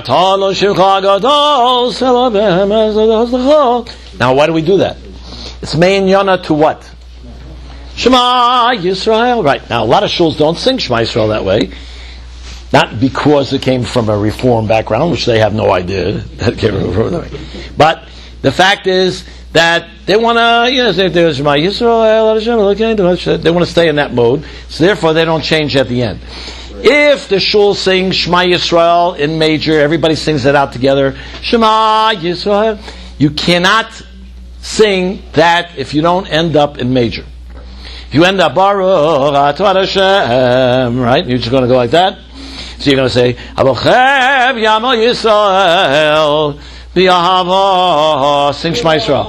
why do we do that? It's main yana to what? Shema Yisrael. Right. Now, a lot of shuls don't sing Shema Yisrael that way. Not because it came from a reform background, which they have no idea that it came from a reform background. But the fact is that they want to, you know, say there's Shema Yisrael, they want to stay in that mode. So therefore, they don't change at the end. If the shul sings Shema Yisrael in major, everybody sings it out together. Shema Yisrael. You cannot sing that if you don't end up in major. If you end up Baruch Atah Hashem, right? You're just going to go like that. So you're going to say Avochem Yamo Yisrael B'Ahava. Sing Shema Yisrael.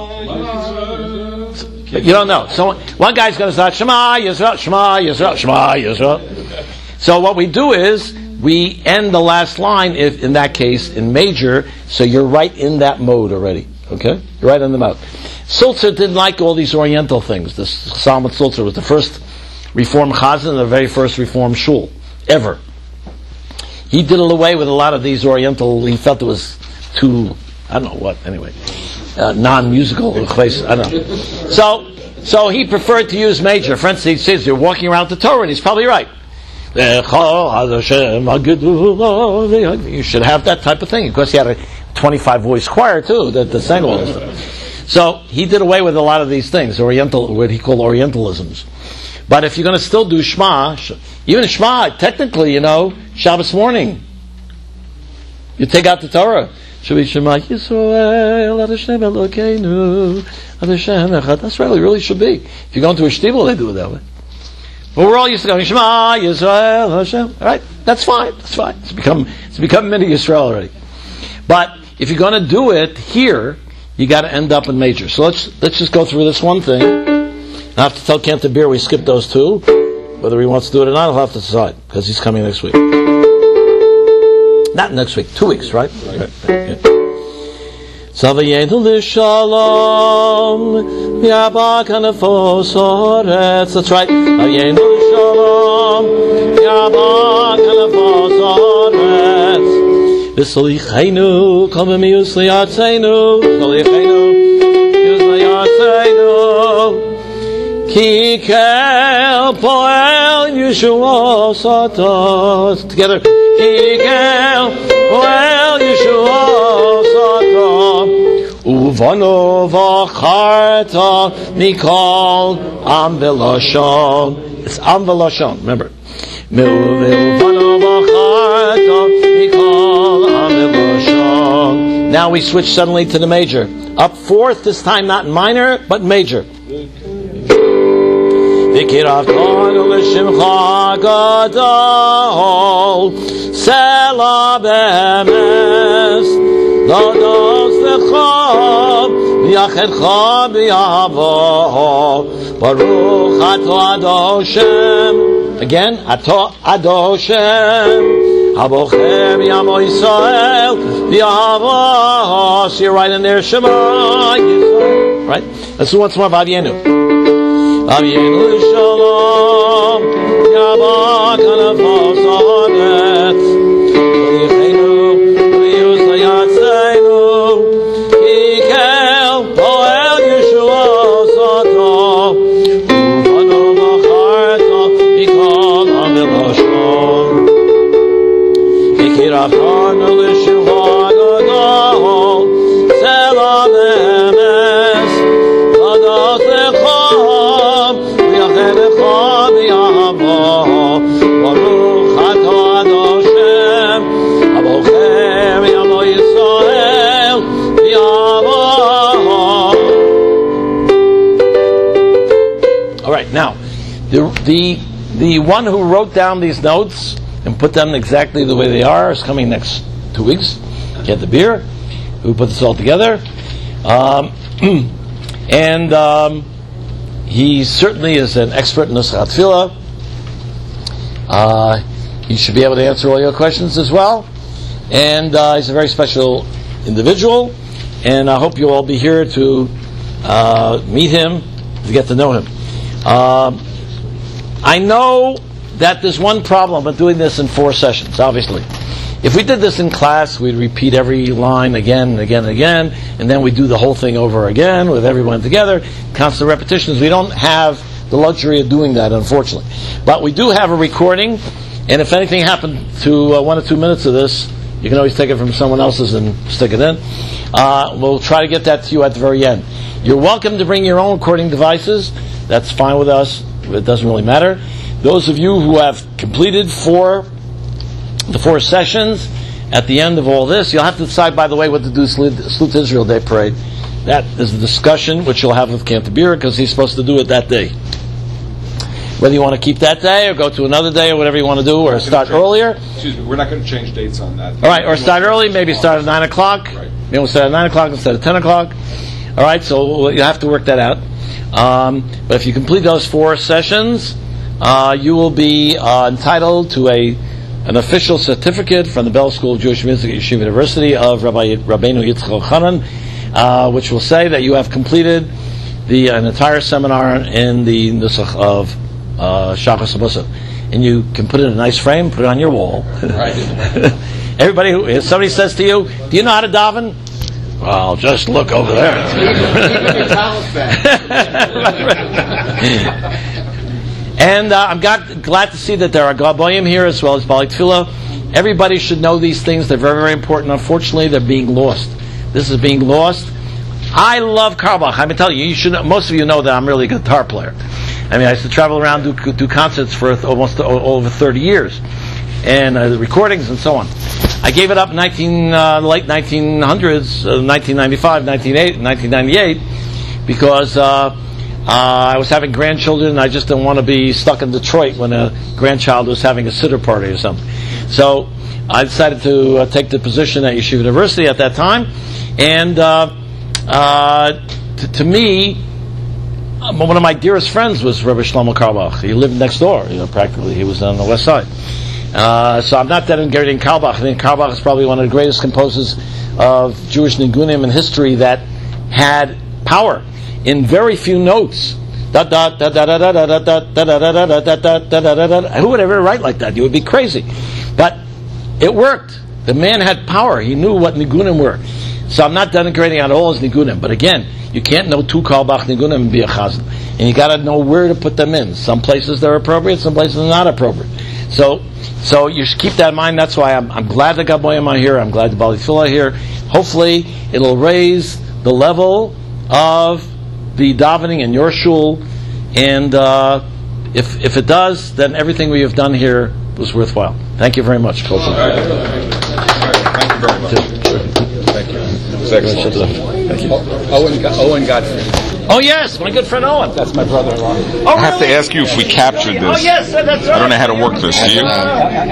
You don't know. So one guy's going to start Shema Yisrael, Shema Yisrael, Shema Yisrael. So what we do is we end the last line, if in that case in major, so you're right in that mode already. Okay, you're right in the mode. Sulzer didn't like all these Oriental things. This Salmon Sulzer was the first Reform Chazan, the very first Reform Shul ever. He did away with a lot of these Oriental. He felt it was too, I don't know what. Anyway, uh, non-musical place. I don't know. So, so he preferred to use major. For instance, he says you're walking around the Torah, and he's probably right. You should have that type of thing. Of course, he had a twenty-five voice choir too that, that sang all this stuff. So he did away with a lot of these things, Oriental, what he called Orientalisms. But if you're going to still do Shema, even Shema, technically, you know, Shabbos morning, you take out the Torah. Should be Shema Yisrael Hashem Elokeinu Hashem Echad. That's right, it really should be. If you go into a shtibel, they do it that way. But we're all used to going Shema Yisrael Hashem. All right, that's fine. That's fine. It's become it's become mini Yisrael already. But if you're going to do it here, you got to end up in major. So let's let's just go through this one thing. I have to tell Canterbury we skipped those two. Whether he wants to do it or not, I'll have to decide because he's coming next week. Not next week, two weeks, right? Right. Zavayenu l'shalom Yabak hanefos haaretz. That's right. Zavayenu l'shalom Yabak hanefos haaretz. V'solichenu kol b'mius li'atzeinu. V'solichenu mius li'atzeinu. Ki kel poel Yeshua satos. Together. Ki kel poel Yeshua satos. Uvano v'acharta mikol am v'lashon. It's am v'lashon. Remember. Uvano v'acharta mikol am v'lashon. Now we switch suddenly to the major. Up fourth, this time not minor, but major. V'kiravtonu l'shimcha gadol Sela b'emes Lodos lecha V'yachedcha b'yavo Baruch ato ado Hashem. Again, ato ado Hashem Abochem yamo Yisrael V'yavo. So you're right in there. Shema Yisrael. Right? Let's do once more. V'avyenu Avyenu l'shalom Yabak hanefos haaretz. V'lichenu v'yus li'atzeinu. Ki kel poel Yeshua sato. Uvano v'acharta mikol am v'lashon. V'kiravtonu l'shimcha gadol Sela b'emes Lodos lecha All right, now the the the one who wrote down these notes and put them exactly the way they are is coming next two weeks. Get the beer. Who put this all together? Um, and um, he certainly is an expert in Nusach Tefillah. Uh, he should be able to answer all your questions as well. And uh, he's a very special individual. And I hope you'll all be here to uh, meet him, to get to know him. Um, I know that there's one problem with doing this in four sessions, obviously. If we did this in class, we'd repeat every line again and again and again, and then we do the whole thing over again with everyone together, constant repetitions. We don't have the luxury of doing that, unfortunately. But we do have a recording, and if anything happened to uh, one or two minutes of this, you can always take it from someone else's and stick it in. Uh, we'll try to get that to you at the very end. You're welcome to bring your own recording devices. That's fine with us. It doesn't really matter. Those of you who have completed four, the four sessions, at the end of all this, you'll have to decide, by the way, what to do Salute to Israel Day Parade. That is the discussion which you'll have with Cantabira, because he's supposed to do it that day. Whether you want to keep that day or go to another day or whatever you want to do, or start earlier. Excuse me, we're not going to change dates on that. All right, or start early, maybe start at nine o'clock. Right. Maybe we'll start at nine o'clock instead of ten o'clock. All right, so you have to work that out. Um, but if you complete those four sessions, uh, you will be uh, entitled to a an official certificate from the Bell School of Jewish Music at Yeshiva University of Rabbi Rabbeinu Yitzchak Hanan, uh, which will say that you have completed the an entire seminar in the Nusach of uh, Shachar Sabusa. And you can put it in a nice frame, put it on your wall. Right. Everybody, who, if somebody says to you, do you know how to daven? Well, just look over there. And uh, I'm got, glad to see that there are Gaboyim here as well as Bali Tefillah. Everybody should know these things. They're very, very important. Unfortunately, they're being lost. This is being lost. I love Carlebach. I'm telling you, you should know, most of you know that I'm really a guitar player. I mean, I used to travel around, do, do concerts for almost over thirty years, and uh, the recordings and so on. I gave it up in nineteen, uh, late nineteen hundreds, uh, nineteen ninety-five, nineteen ninety-eight, because uh, uh, I was having grandchildren, and I just didn't want to be stuck in Detroit when a grandchild was having a siddur party or something. So I decided to uh, take the position at Yeshiva University at that time, and uh, uh, t- to me, one of my dearest friends was Rabbi Shlomo Carlebach. He lived next door, you know, practically. He was on the west side. Uh, so I'm not denigrating Carlebach. I think Carlebach is probably one of the greatest composers of Jewish nigunim in history that had power in very few notes. Who would ever write like that? You would be crazy. But it worked. The man had power. He knew what nigunim were. So I'm not denigrating at all his nigunim. But again, you can't know two Carlebach nigunim and be a chazan. And you got to know where to put them in. Some places they're appropriate, some places they're not appropriate. So, so you should keep that in mind. That's why I'm, I'm glad the Gaboyim are here. I'm glad the Bali Tefillah are here. Hopefully, it'll raise the level of the davening in your shul. And uh, if if it does, then everything we have done here was worthwhile. Thank you very much. Thank you very much. Thank you. Thank you. Owen, Owen Godfrey. Oh yes, my good friend Owen. That's my brother-in-law. Oh, I have really? to ask you if we captured this. Oh yes, that's right. I don't know how to work this. Do you?